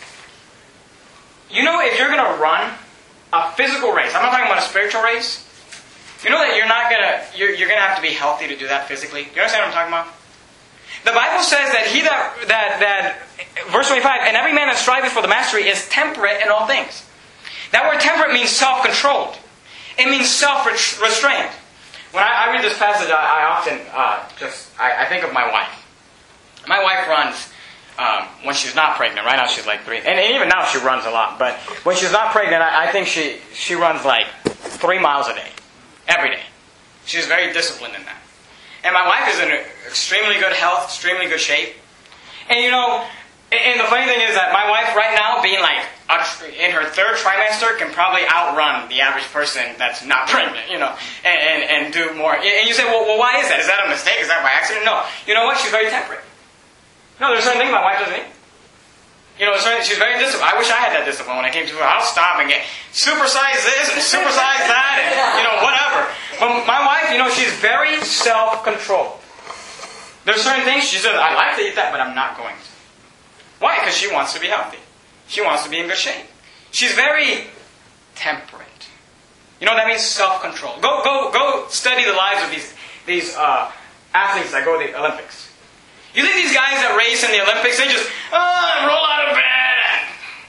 You know, if you're going to run a physical race, I'm not talking about a spiritual race. You know that you're going to have to be healthy to do that physically. Do you understand what I'm talking about? The Bible says that verse 25, and every man that striveth for the mastery is temperate in all things. That word temperate means self-controlled. It means self-restraint. When I read this passage, I often I think of my wife. My wife runs when she's not pregnant. Right now she's like 3. And even now she runs a lot. But when she's not pregnant, I think she runs like 3 miles a day. Every day. She's very disciplined in that. And my wife is in extremely good health, extremely good shape. And and the funny thing is that my wife right now, being like in her 3rd trimester, can probably outrun the average person that's not pregnant, and do more. And you say, well, why is that? Is that a mistake? Is that by accident? No. You know what? She's very temperate. No, there's certain things my wife doesn't eat. She's very disciplined. I wish I had that discipline when I came to her. I'll stop and get supersize this and supersize that and, whatever. But my wife, she's very self-controlled. There's certain things she says, I like to eat that, but I'm not going to. Why? Because she wants to be healthy. She wants to be in good shape. She's very temperate. You know what that means? Self-control. Go study the lives of these athletes that go to the Olympics. You think these guys that race in the Olympics, they just roll out of bed at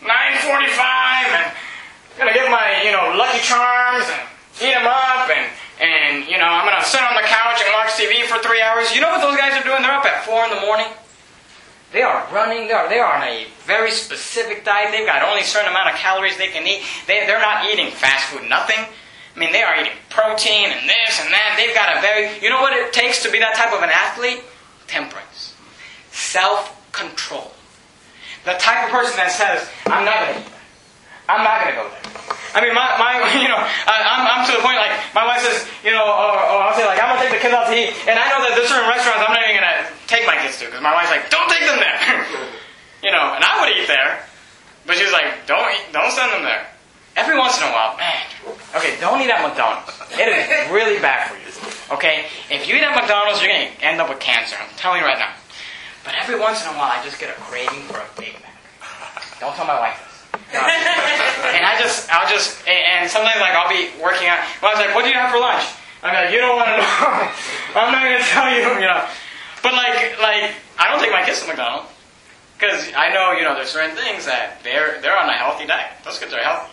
9:45 and I'm gonna get my Lucky Charms and eat them up and I'm gonna sit on the couch and watch TV for 3 hours. You know what those guys are doing? They're up at 4 a.m. They are running. They are on a very specific diet. They've got only a certain amount of calories they can eat. They're not eating fast food, nothing. I mean, they are eating protein and this and that. They've got a very... You know what it takes to be that type of an athlete? Temperance. Self-control. The type of person that says, I'm not going to eat that. I'm not going to go there. I mean, I'm to the point, like, my wife says, I'll say, like, I'm going to take the kids out to eat, and I know that there's certain restaurants I'm not even going to take my kids to, because my wife's like, don't take them there. And I would eat there, but she's like, don't send them there. Every once in a while, man, okay, don't eat at McDonald's. It is really bad for you, okay? If you eat at McDonald's, you're going to end up with cancer. I'm telling you right now. But every once in a while, I just get a craving for a Big Mac. Don't tell my wife this. And and sometimes like I'll be working out. Well, I was like, what do you have for lunch? I'm like, you don't want to know. I'm not going to tell you, But like I don't take my kids to McDonald's because I know, there's certain things that they're on a healthy diet. Those kids are healthy,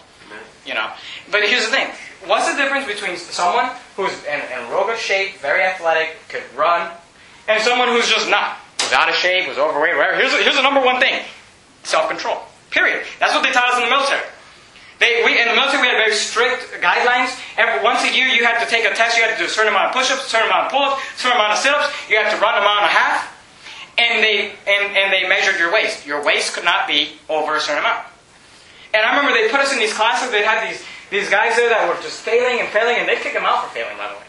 But here's the thing: what's the difference between someone who's in real good shape, very athletic, could run, and someone who's just not, who's out of shape, who's overweight, whatever? Here's the number one thing: self-control. Period. That's what they taught us in the military. In the military, we had very strict guidelines. Once a year, you had to take a test. You had to do a certain amount of push-ups, a certain amount of pull-ups, a certain amount of sit-ups. You had to run a mile and a half. And they measured your waist. Your waist could not be over a certain amount. And I remember they put us in these classes. They'd have these guys there that were just failing, and they'd kick them out for failing, by the way.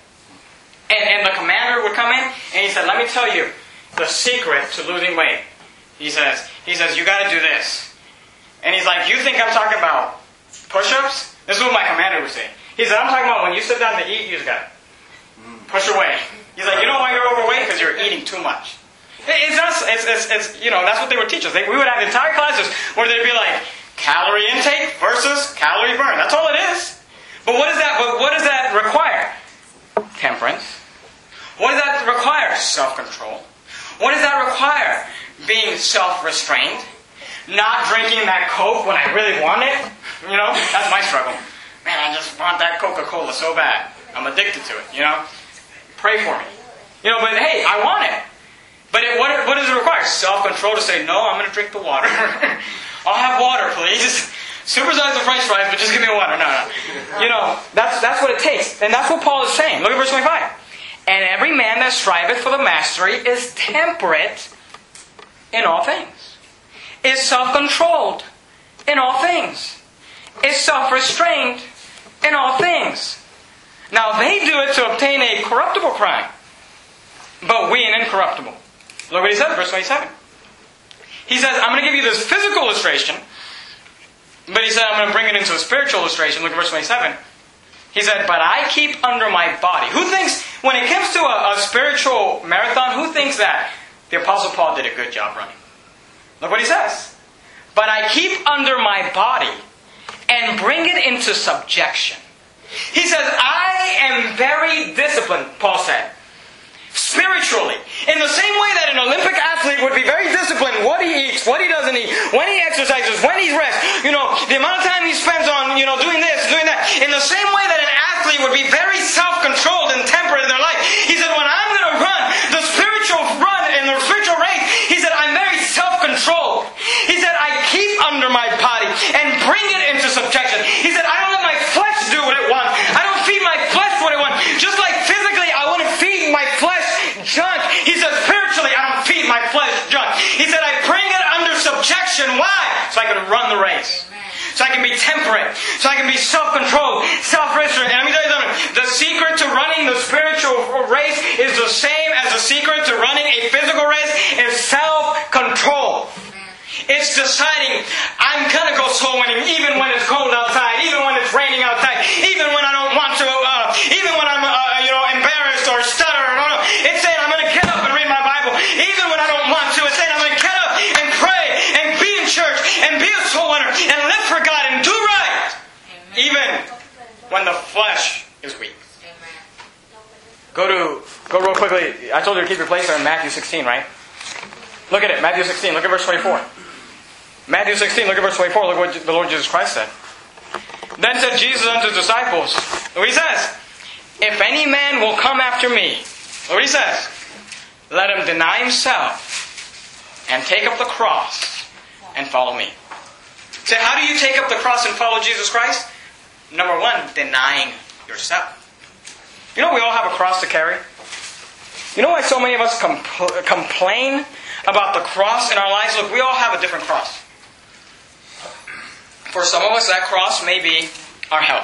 And the commander would come in, and he said, let me tell you the secret to losing weight. He says, you got to do this. And he's like, you think I'm talking about push-ups? This is what my commander would say. He said, I'm talking about when you sit down to eat, you just got to push your weight. He's like, you know why you're overweight? Because you're eating too much. That's what they would teach us. We would have entire classes where they'd be like, calorie intake versus calorie burn. That's all it is. But what does that require? Temperance. What does that require? Self-control. What does that require? Being self-restrained. Not drinking that Coke when I really want it. That's my struggle. Man, I just want that Coca-Cola so bad. I'm addicted to it, Pray for me. But hey, I want it. But what does it require? Self-control to say, no, I'm going to drink the water. I'll have water, please. Supersize the French fries, but just give me water. No. That's what it takes. And that's what Paul is saying. Look at verse 25. And every man that striveth for the mastery is temperate in all things. Is self-controlled in all things. Is self-restrained in all things. Now they do it to obtain a corruptible crown, but we an incorruptible. Look what he says, verse 27. He says, I'm going to give you this physical illustration, but he said, I'm going to bring it into a spiritual illustration. Look at verse 27. He said, but I keep under my body. Who thinks, when it comes to a spiritual marathon, who thinks that the Apostle Paul did a good job running? Look what he says. But I keep under my body and bring it into subjection. He says, I am very disciplined, Paul said. Spiritually. In the same way that an Olympic athlete would be very disciplined, what he eats, what he doesn't eat, when he exercises, when he rests, the amount of time he spends on, doing this, doing that. In the same way that an athlete would be very self-controlled and temperate in their life. He said, when I'm going to run the spiritual run and the spiritual race, he said, I'm very self-controlled. He said, I keep under my body and bring it into subjection. He said, I don't let my flesh do what it wants. I don't feed my flesh what it wants. Just like physically, I want to feed my flesh junk. He said, spiritually, I don't feed my flesh junk. He said, I bring it under subjection. Why? So I can run the race. So I can be temperate. So I can be self-controlled, self-restrained. And let me tell you something. The secret to running the spiritual race is the same as the secret to running a physical race is self-control. It's deciding, I'm going to go soul winning even when it's cold outside, even when it's raining outside, even when I don't want to, even when I'm embarrassed or stutter. It's saying I'm going to get up and read my Bible, even when I don't want to. It's saying I'm going to get up and pray and be in church and be a soul winner when the flesh is weak. Go real quickly. I told you to keep your place there in Matthew 16, right? Look at it. Matthew 16. Look at verse 24. Matthew 16. Look at verse 24. Look what the Lord Jesus Christ said. Then said Jesus unto his disciples. Look what he says. If any man will come after me. Look what he says. Let him deny himself and take up the cross and follow me. So how do you take up the cross and follow Jesus Christ? Number one, denying yourself. You know we all have a cross to carry? You know why so many of us complain about the cross in our lives? Look, we all have a different cross. For some of us, that cross may be our health.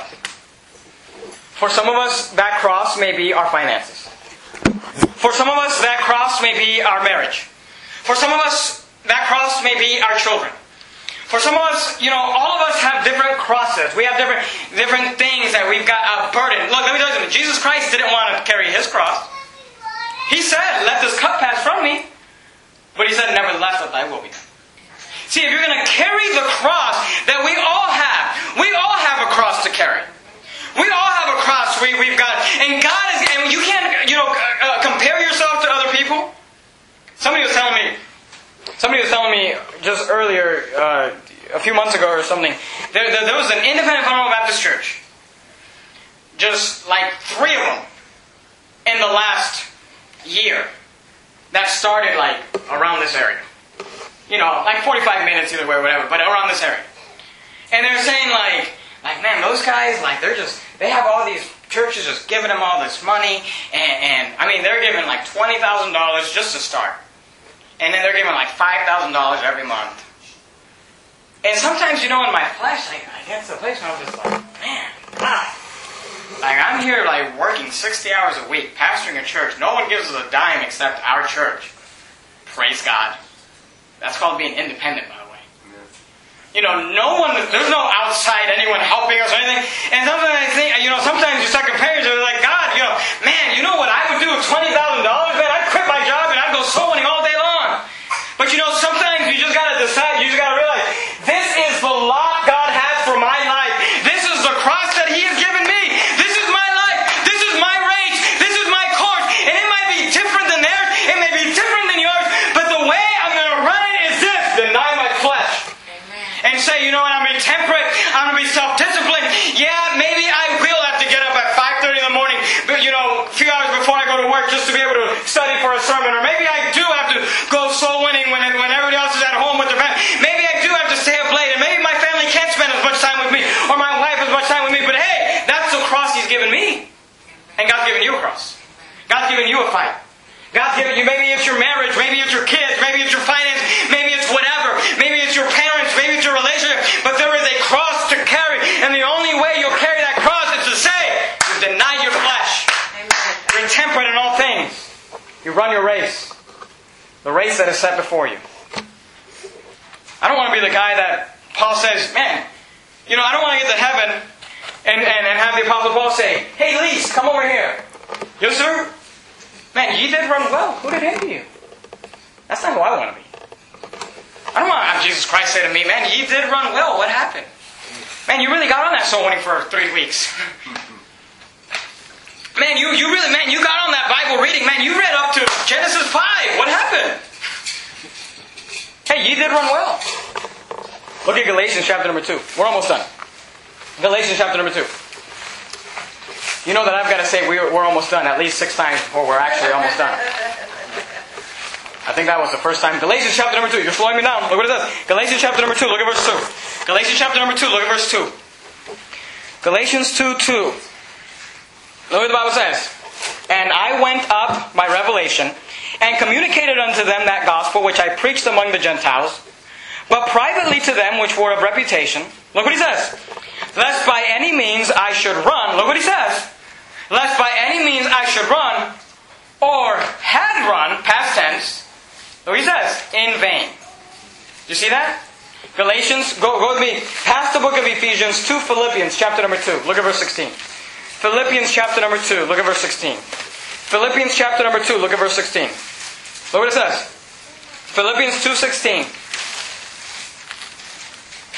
For some of us, that cross may be our finances. For some of us, that cross may be our marriage. For some of us, that cross may be our children. For some of us, all of us have different crosses. We have different things that we've got a burden. Look, let me tell you something. Jesus Christ didn't want to carry His cross. He said, let this cup pass from me. But He said, nevertheless, that thy will be done. See, if you're going to carry the cross that we all have a cross to carry. We all have a cross we've got. And God is, and you can't, compare yourself to other people. Somebody was telling me just earlier, a few months ago or something, there was an independent fundamental Baptist church. Just like 3 of them in the last year that started like around this area. Like 45 minutes either way, whatever, but around this area. And they're saying like man, those guys, they have all these churches just giving them all this money, and I mean, they're giving like $20,000 just to start. And then they're giving like $5,000 every month. And sometimes, in my flesh, I get to the place where I'm just like, man, God. Like, I'm here working 60 hours a week, pastoring a church. No one gives us a dime except our church. Praise God. That's called being independent, by the way. There's no outside anyone helping us or anything. And sometimes I think, sometimes you start comparing to like, God, man, you know what I would do with $20,000? Man, I'd quit my job and I'd go soul winning all day long. But sometimes you just gotta decide, you just gotta realize, this is the lot God has for my life. This is the cross that He has given me. This is my life. This is my race. This is my course. And it might be different than theirs. It may be different than yours. But the way I'm gonna run it is this: deny my flesh. Amen. And say, you know what, I'm gonna be temperate. I'm gonna be self-disciplined. Yeah, maybe I will have to get up at 5:30 in the morning, but a few hours before I go to work just to be able to study for a sermon. Or maybe I do have to go soul winning when everybody else is at home with their family. Maybe I do have to stay up late, and maybe my family can't spend as much time with me, or my wife as much time with me. But hey, that's the cross He's given me. And God's given you a cross. God's given you a fight. God's given you, maybe it's your marriage, maybe it's your kids, maybe it's your finance, maybe it's whatever, maybe it's your parents, maybe it's your relationship, but there is a cross to carry, and the only way you'll carry that cross is to say, you deny your flesh. Amen. You're temperate in all things. You run your race. The race that is set before you. I don't want to be the guy that Paul says, man, I don't want to get to heaven and have the Apostle Paul say, hey, Lise, come over here. Yes, sir? Man, ye did run well. Who did hinder you? That's not who I want to be. I don't want to have Jesus Christ say to me, man, ye did run well. What happened? Man, you really got on that soul winning for 3 weeks. Man, you got on that Bible reading. Man, you read up to Genesis 5. What happened? Hey, ye did run well. Look at Galatians chapter number 2. We're almost done. Galatians chapter number 2. You know that I've got to say we're almost done at least 6 times before we're actually almost done. I think that was the first time. Galatians chapter number 2. You're slowing me down. Look what it says. Galatians chapter number 2. Look at verse 2. Galatians chapter number 2. Look at verse 2. Galatians 2:2. Look what the Bible says. And I went up by revelation and communicated unto them that gospel which I preached among the Gentiles, but privately to them which were of reputation. Look what he says. Lest by any means I should run. Look what he says. Lest by any means I should run, or had run, past tense. Look what he says. In vain. Do you see that? Galatians, go with me. Past the book of Ephesians to Philippians chapter number 2. Look at verse 16. Philippians chapter number 2. Look at verse 16. Philippians chapter number 2. Look at verse 16. Look what it says. Philippians 2:16.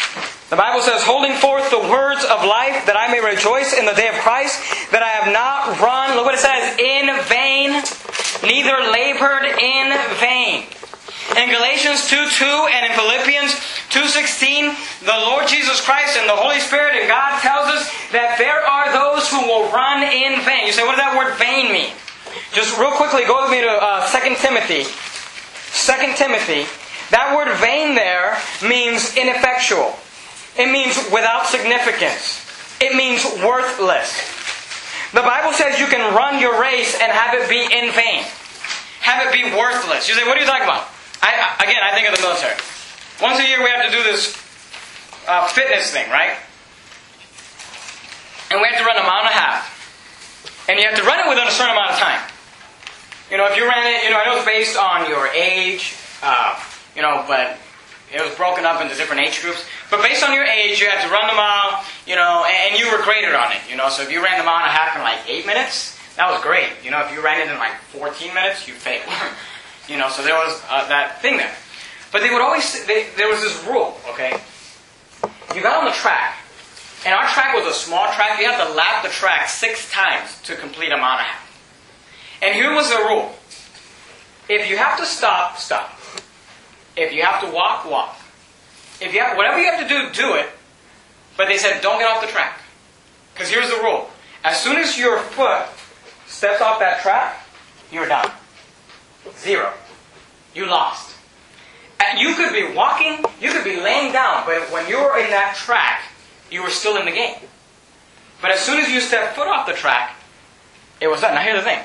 The Bible says, holding forth the words of life, that I may rejoice in the day of Christ, that I have not run, look what it says, in vain, neither labored in vain. In Galatians 2:2 and in Philippians 2:16, the Lord Jesus Christ and the Holy Spirit and God tells us that there are those who will run in vain. You say, what does that word vain mean? Just real quickly, go with me to 2 Timothy. 2 Timothy. That word vain there means ineffectual. It means without significance. It means worthless. The Bible says you can run your race and have it be in vain. Have it be worthless. You say, what are you talking about? I think of the military. Once a year we have to do this fitness thing, right? And we have to run a mile and a half. And you have to run it within a certain amount of time. If you ran it, I know it's based on your age, but it was broken up into different age groups. But based on your age, you had to run the mile, and you were graded on it, So if you ran the mile and a half in like 8 minutes, that was great. If you ran it in like 14 minutes, you failed. So there was that thing there. But they would always, there was this rule, okay? You got on the track, and our track was a small track. You had to lap the track 6 times to complete a mile and a half. And here was the rule. If you have to stop, stop. If you have to walk, walk. If you have, whatever you have to do, do it. But they said, don't get off the track. Because here's the rule. As soon as your foot steps off that track, you're done. 0. You lost. And you could be walking, you could be laying down, but when you were in that track, you were still in the game. But as soon as you step foot off the track, it was done. Now here's the thing.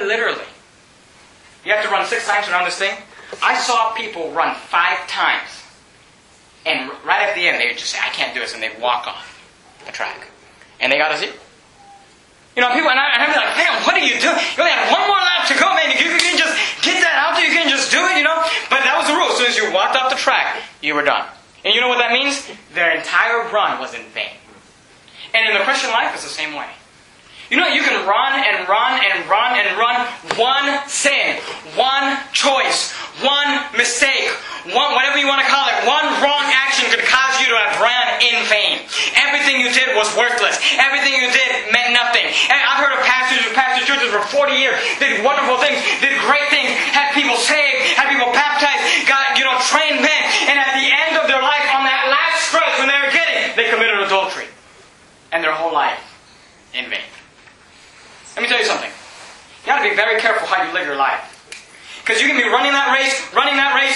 You have to run 6 times around this thing. I saw people run 5 times. And right at the end, they would just say, I can't do this. And they'd walk off the track. And they got a 0. People, and I'd be like, man, what are you doing? You only had 1 more lap to go, man. You can just get that out there. You can just do it, But that was the rule. As soon as you walked off the track, you were done. And you know what that means? Their entire run was in vain. And in the Christian life, it's the same way. You can run and run and run and run. One sin, one choice, one mistake, whatever you want to call it, one wrong action could cause you to have run in vain. Everything you did was worthless. Everything you did meant nothing. And I've heard of pastors who pastored churches for 40 years, did wonderful things, did great things, had people saved, had people baptized, got, trained men, and at the end of their life, on that last stretch when they were getting, they committed adultery. And their whole life in vain. Let me tell you something. You got to be very careful how you live your life. Because you can be running that race, and running that race,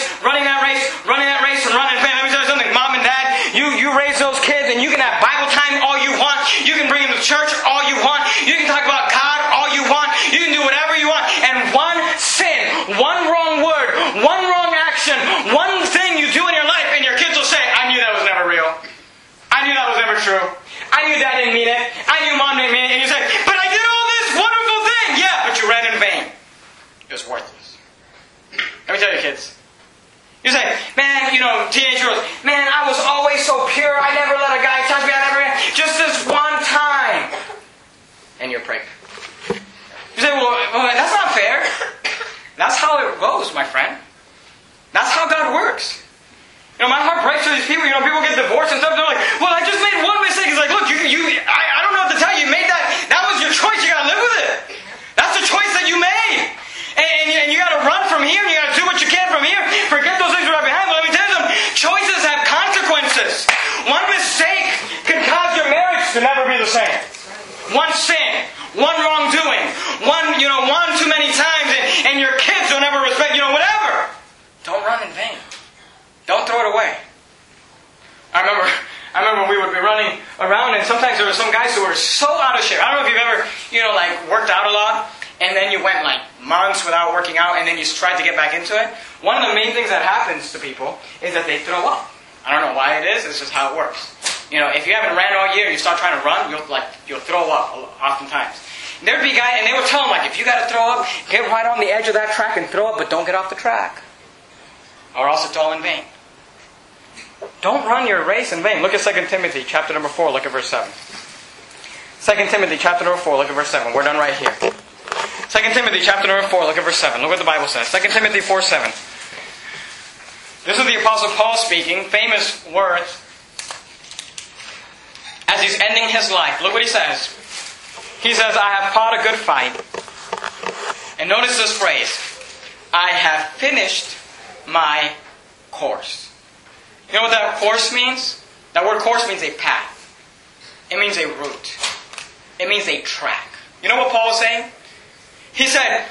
and running in vain. Let me tell you something. Mom and Dad, you raise those kids, and you can have Bible time all you want. You can bring them to church all you want. You can talk about God all you want. You can do whatever you want. And one sin, one wrong word, one wrong action, one thing you do in your life, and your kids will say, I knew that was never real. I knew that was never true. I knew Dad didn't mean it. I knew Mom didn't mean it. And you say, but I did all this wonderful thing. Yeah, but you ran in vain. It was worthless. Let me tell you, kids. You say, man, teenage girls, man, I was always so pure. I never let a guy touch me. Just this one time. And you're pregnant. You say, well, that's not fair. That's how it goes, my friend. That's how God works. My heart breaks for these people. People get divorced and stuff. They're like, well, I just made one mistake. It's like, look, I don't know what to tell you. You made that. That was your choice. You got to live with it. That's the choice that you made. And you got to run from here. And you got to do what you can from here. Forget those things right behind. But let me tell you something. Choices have consequences. One mistake can cause your marriage to never be the same. One sin, one wrongdoing, one too many times, and your kids don't ever respect. Whatever. Don't run in vain. Don't throw it away. I remember we would be running around, and sometimes there were some guys who were so out of shape. I don't know if you've ever, worked out a lot, and then you went months without working out, and then you tried to get back into it. One of the main things that happens to people is that they throw up. I don't know why it is. It's just how it works. If you haven't ran all year and you start trying to run, you'll throw up oftentimes. And there'd be guys, and they would tell them if you got to throw up, get right on the edge of that track and throw up, but don't get off the track, or else it's all in vain. Don't run your race in vain. Look at 2 Timothy chapter number 4. Look at verse 7. 2 Timothy chapter number 4. Look at verse 7. We're done right here. 2 Timothy chapter number 4. Look at verse 7. Look what the Bible says. 2 Timothy 4:7. This is the Apostle Paul speaking. Famous words. he's ending his life, look what he says. He says, I have fought a good fight. And notice this phrase. I have finished my course. You know what that course means? That word course means a path. It means a route. It means a track. You know what Paul was saying? He said,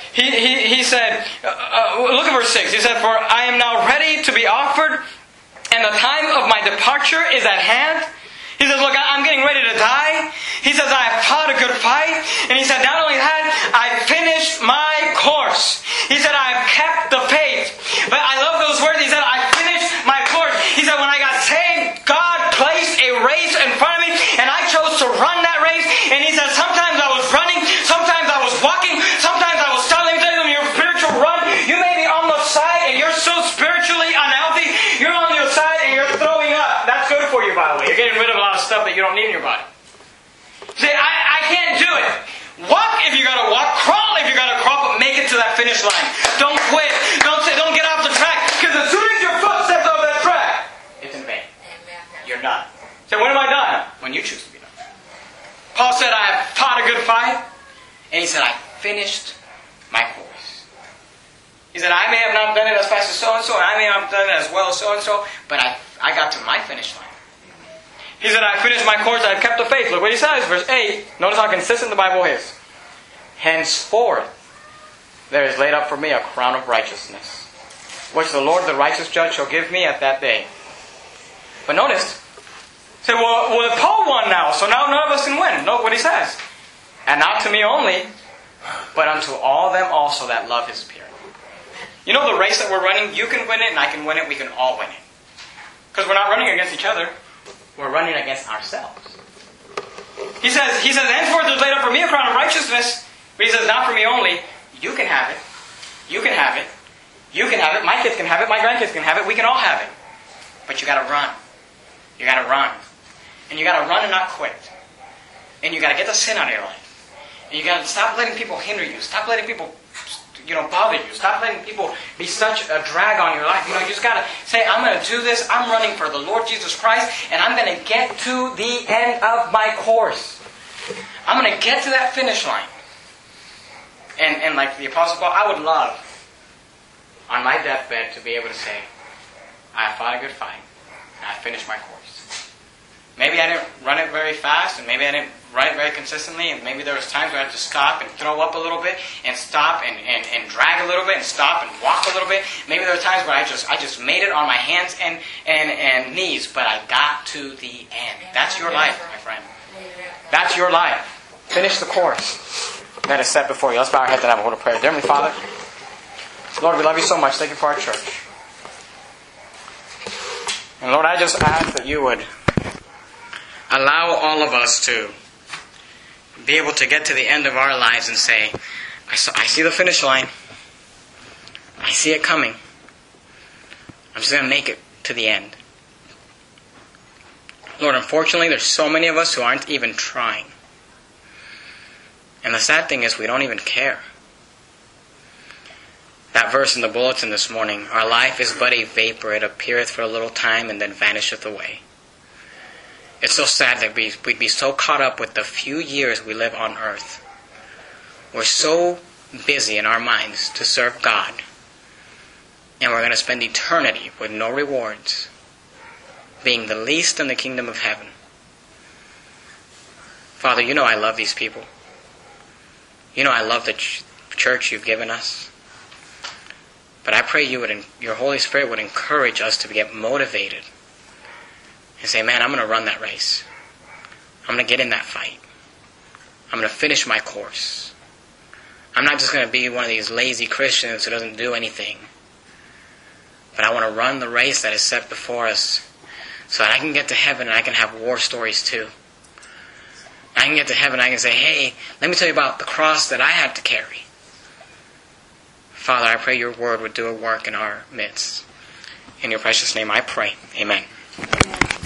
look at verse 6. He said, for I am now ready to be offered, and the time of my departure is at hand. He says, look, I'm getting ready to die. He says, I have fought a good fight. And he said, not only that, I finished my course. He said, I have kept the faith. But I love those words. He said, I finished my course. He said, when I got saved, God placed a race in front of me, and I chose to run that race. And he said, sometimes I was running, sometimes I was walking, sometimes I was telling them, your spiritual run, you may be on the side and you're so spiritually unhealthy, you're on your side and you're throwing up. That's good for you, by the way. You're getting rid of a lot of stuff that you don't need in your body. Say, I can't do it. Walk if you gotta walk. Crawl if you gotta crawl, but make it to that finish line. Don't quit. Don't get off the track. Because as soon as your foot steps off that track, it's in vain. You're done. So when am I done? When you choose to be done. Paul said, I have fought a good fight. And he said, I finished my course. He said, I may have not done it as fast as so-and-so, and I may not have done it as well as so-and-so, but I got to my finish line. He said, I finished my course, I have kept the faith. Look what he says, verse 8. Notice how consistent the Bible is. Henceforth, there is laid up for me a crown of righteousness, which the Lord, the righteous judge, shall give me at that day. But notice, say, well, Paul won now, so now none of us can win. Note what he says. And not to me only, but unto all them also that love his appearing. You know the race that we're running, you can win it and I can win it, we can all win it. Because we're not running against each other. We're running against ourselves. He says, henceforth there's laid up for me a crown of righteousness. But he says, not for me only. You can have it. You can have it. You can have it. My kids can have it. My grandkids can have it. We can all have it. But you got to run. You got to run. And you got to run and not quit. And you got to get the sin out of your life. And you got to stop letting people hinder you. Stop letting people bother you. Stop letting people be such a drag on your life. You just got to say, I'm going to do this. I'm running for the Lord Jesus Christ, and I'm going to get to the end of my course. I'm going to get to that finish line. And like the Apostle Paul, I would love, on my deathbed, to be able to say, I fought a good fight, and I finished my course. Maybe I didn't run it very fast, and maybe I didn't run it very consistently, and maybe there was times where I had to stop and throw up a little bit, and stop and drag a little bit, and stop and walk a little bit. Maybe there were times where I just made it on my hands and knees, but I got to the end. That's your life, my friend. That's your life. Finish the course that is set before you. Let's bow our heads and have a word of prayer. Dear Heavenly Father, Lord, we love you so much. Thank you for our church. And Lord, I just ask that you would allow all of us to be able to get to the end of our lives and say, I see the finish line. I see it coming. I'm just going to make it to the end. Lord, unfortunately, there's so many of us who aren't even trying. And the sad thing is we don't even care. That verse in the bulletin this morning, our life is but a vapor, it appeareth for a little time and then vanisheth away. It's so sad that we'd be so caught up with the few years we live on earth. We're so busy in our minds to serve God, and we're going to spend eternity with no rewards, being the least in the kingdom of heaven. Father, you know I love these people. You know I love the church you've given us. But I pray your Holy Spirit would encourage us to get motivated and say, man, I'm going to run that race. I'm going to get in that fight. I'm going to finish my course. I'm not just going to be one of these lazy Christians who doesn't do anything. But I want to run the race that is set before us so that I can get to heaven and I can have war stories too. I can get to heaven and I can say, hey, let me tell you about the cross that I had to carry. Father, I pray your word would do a work in our midst. In your precious name I pray. Amen.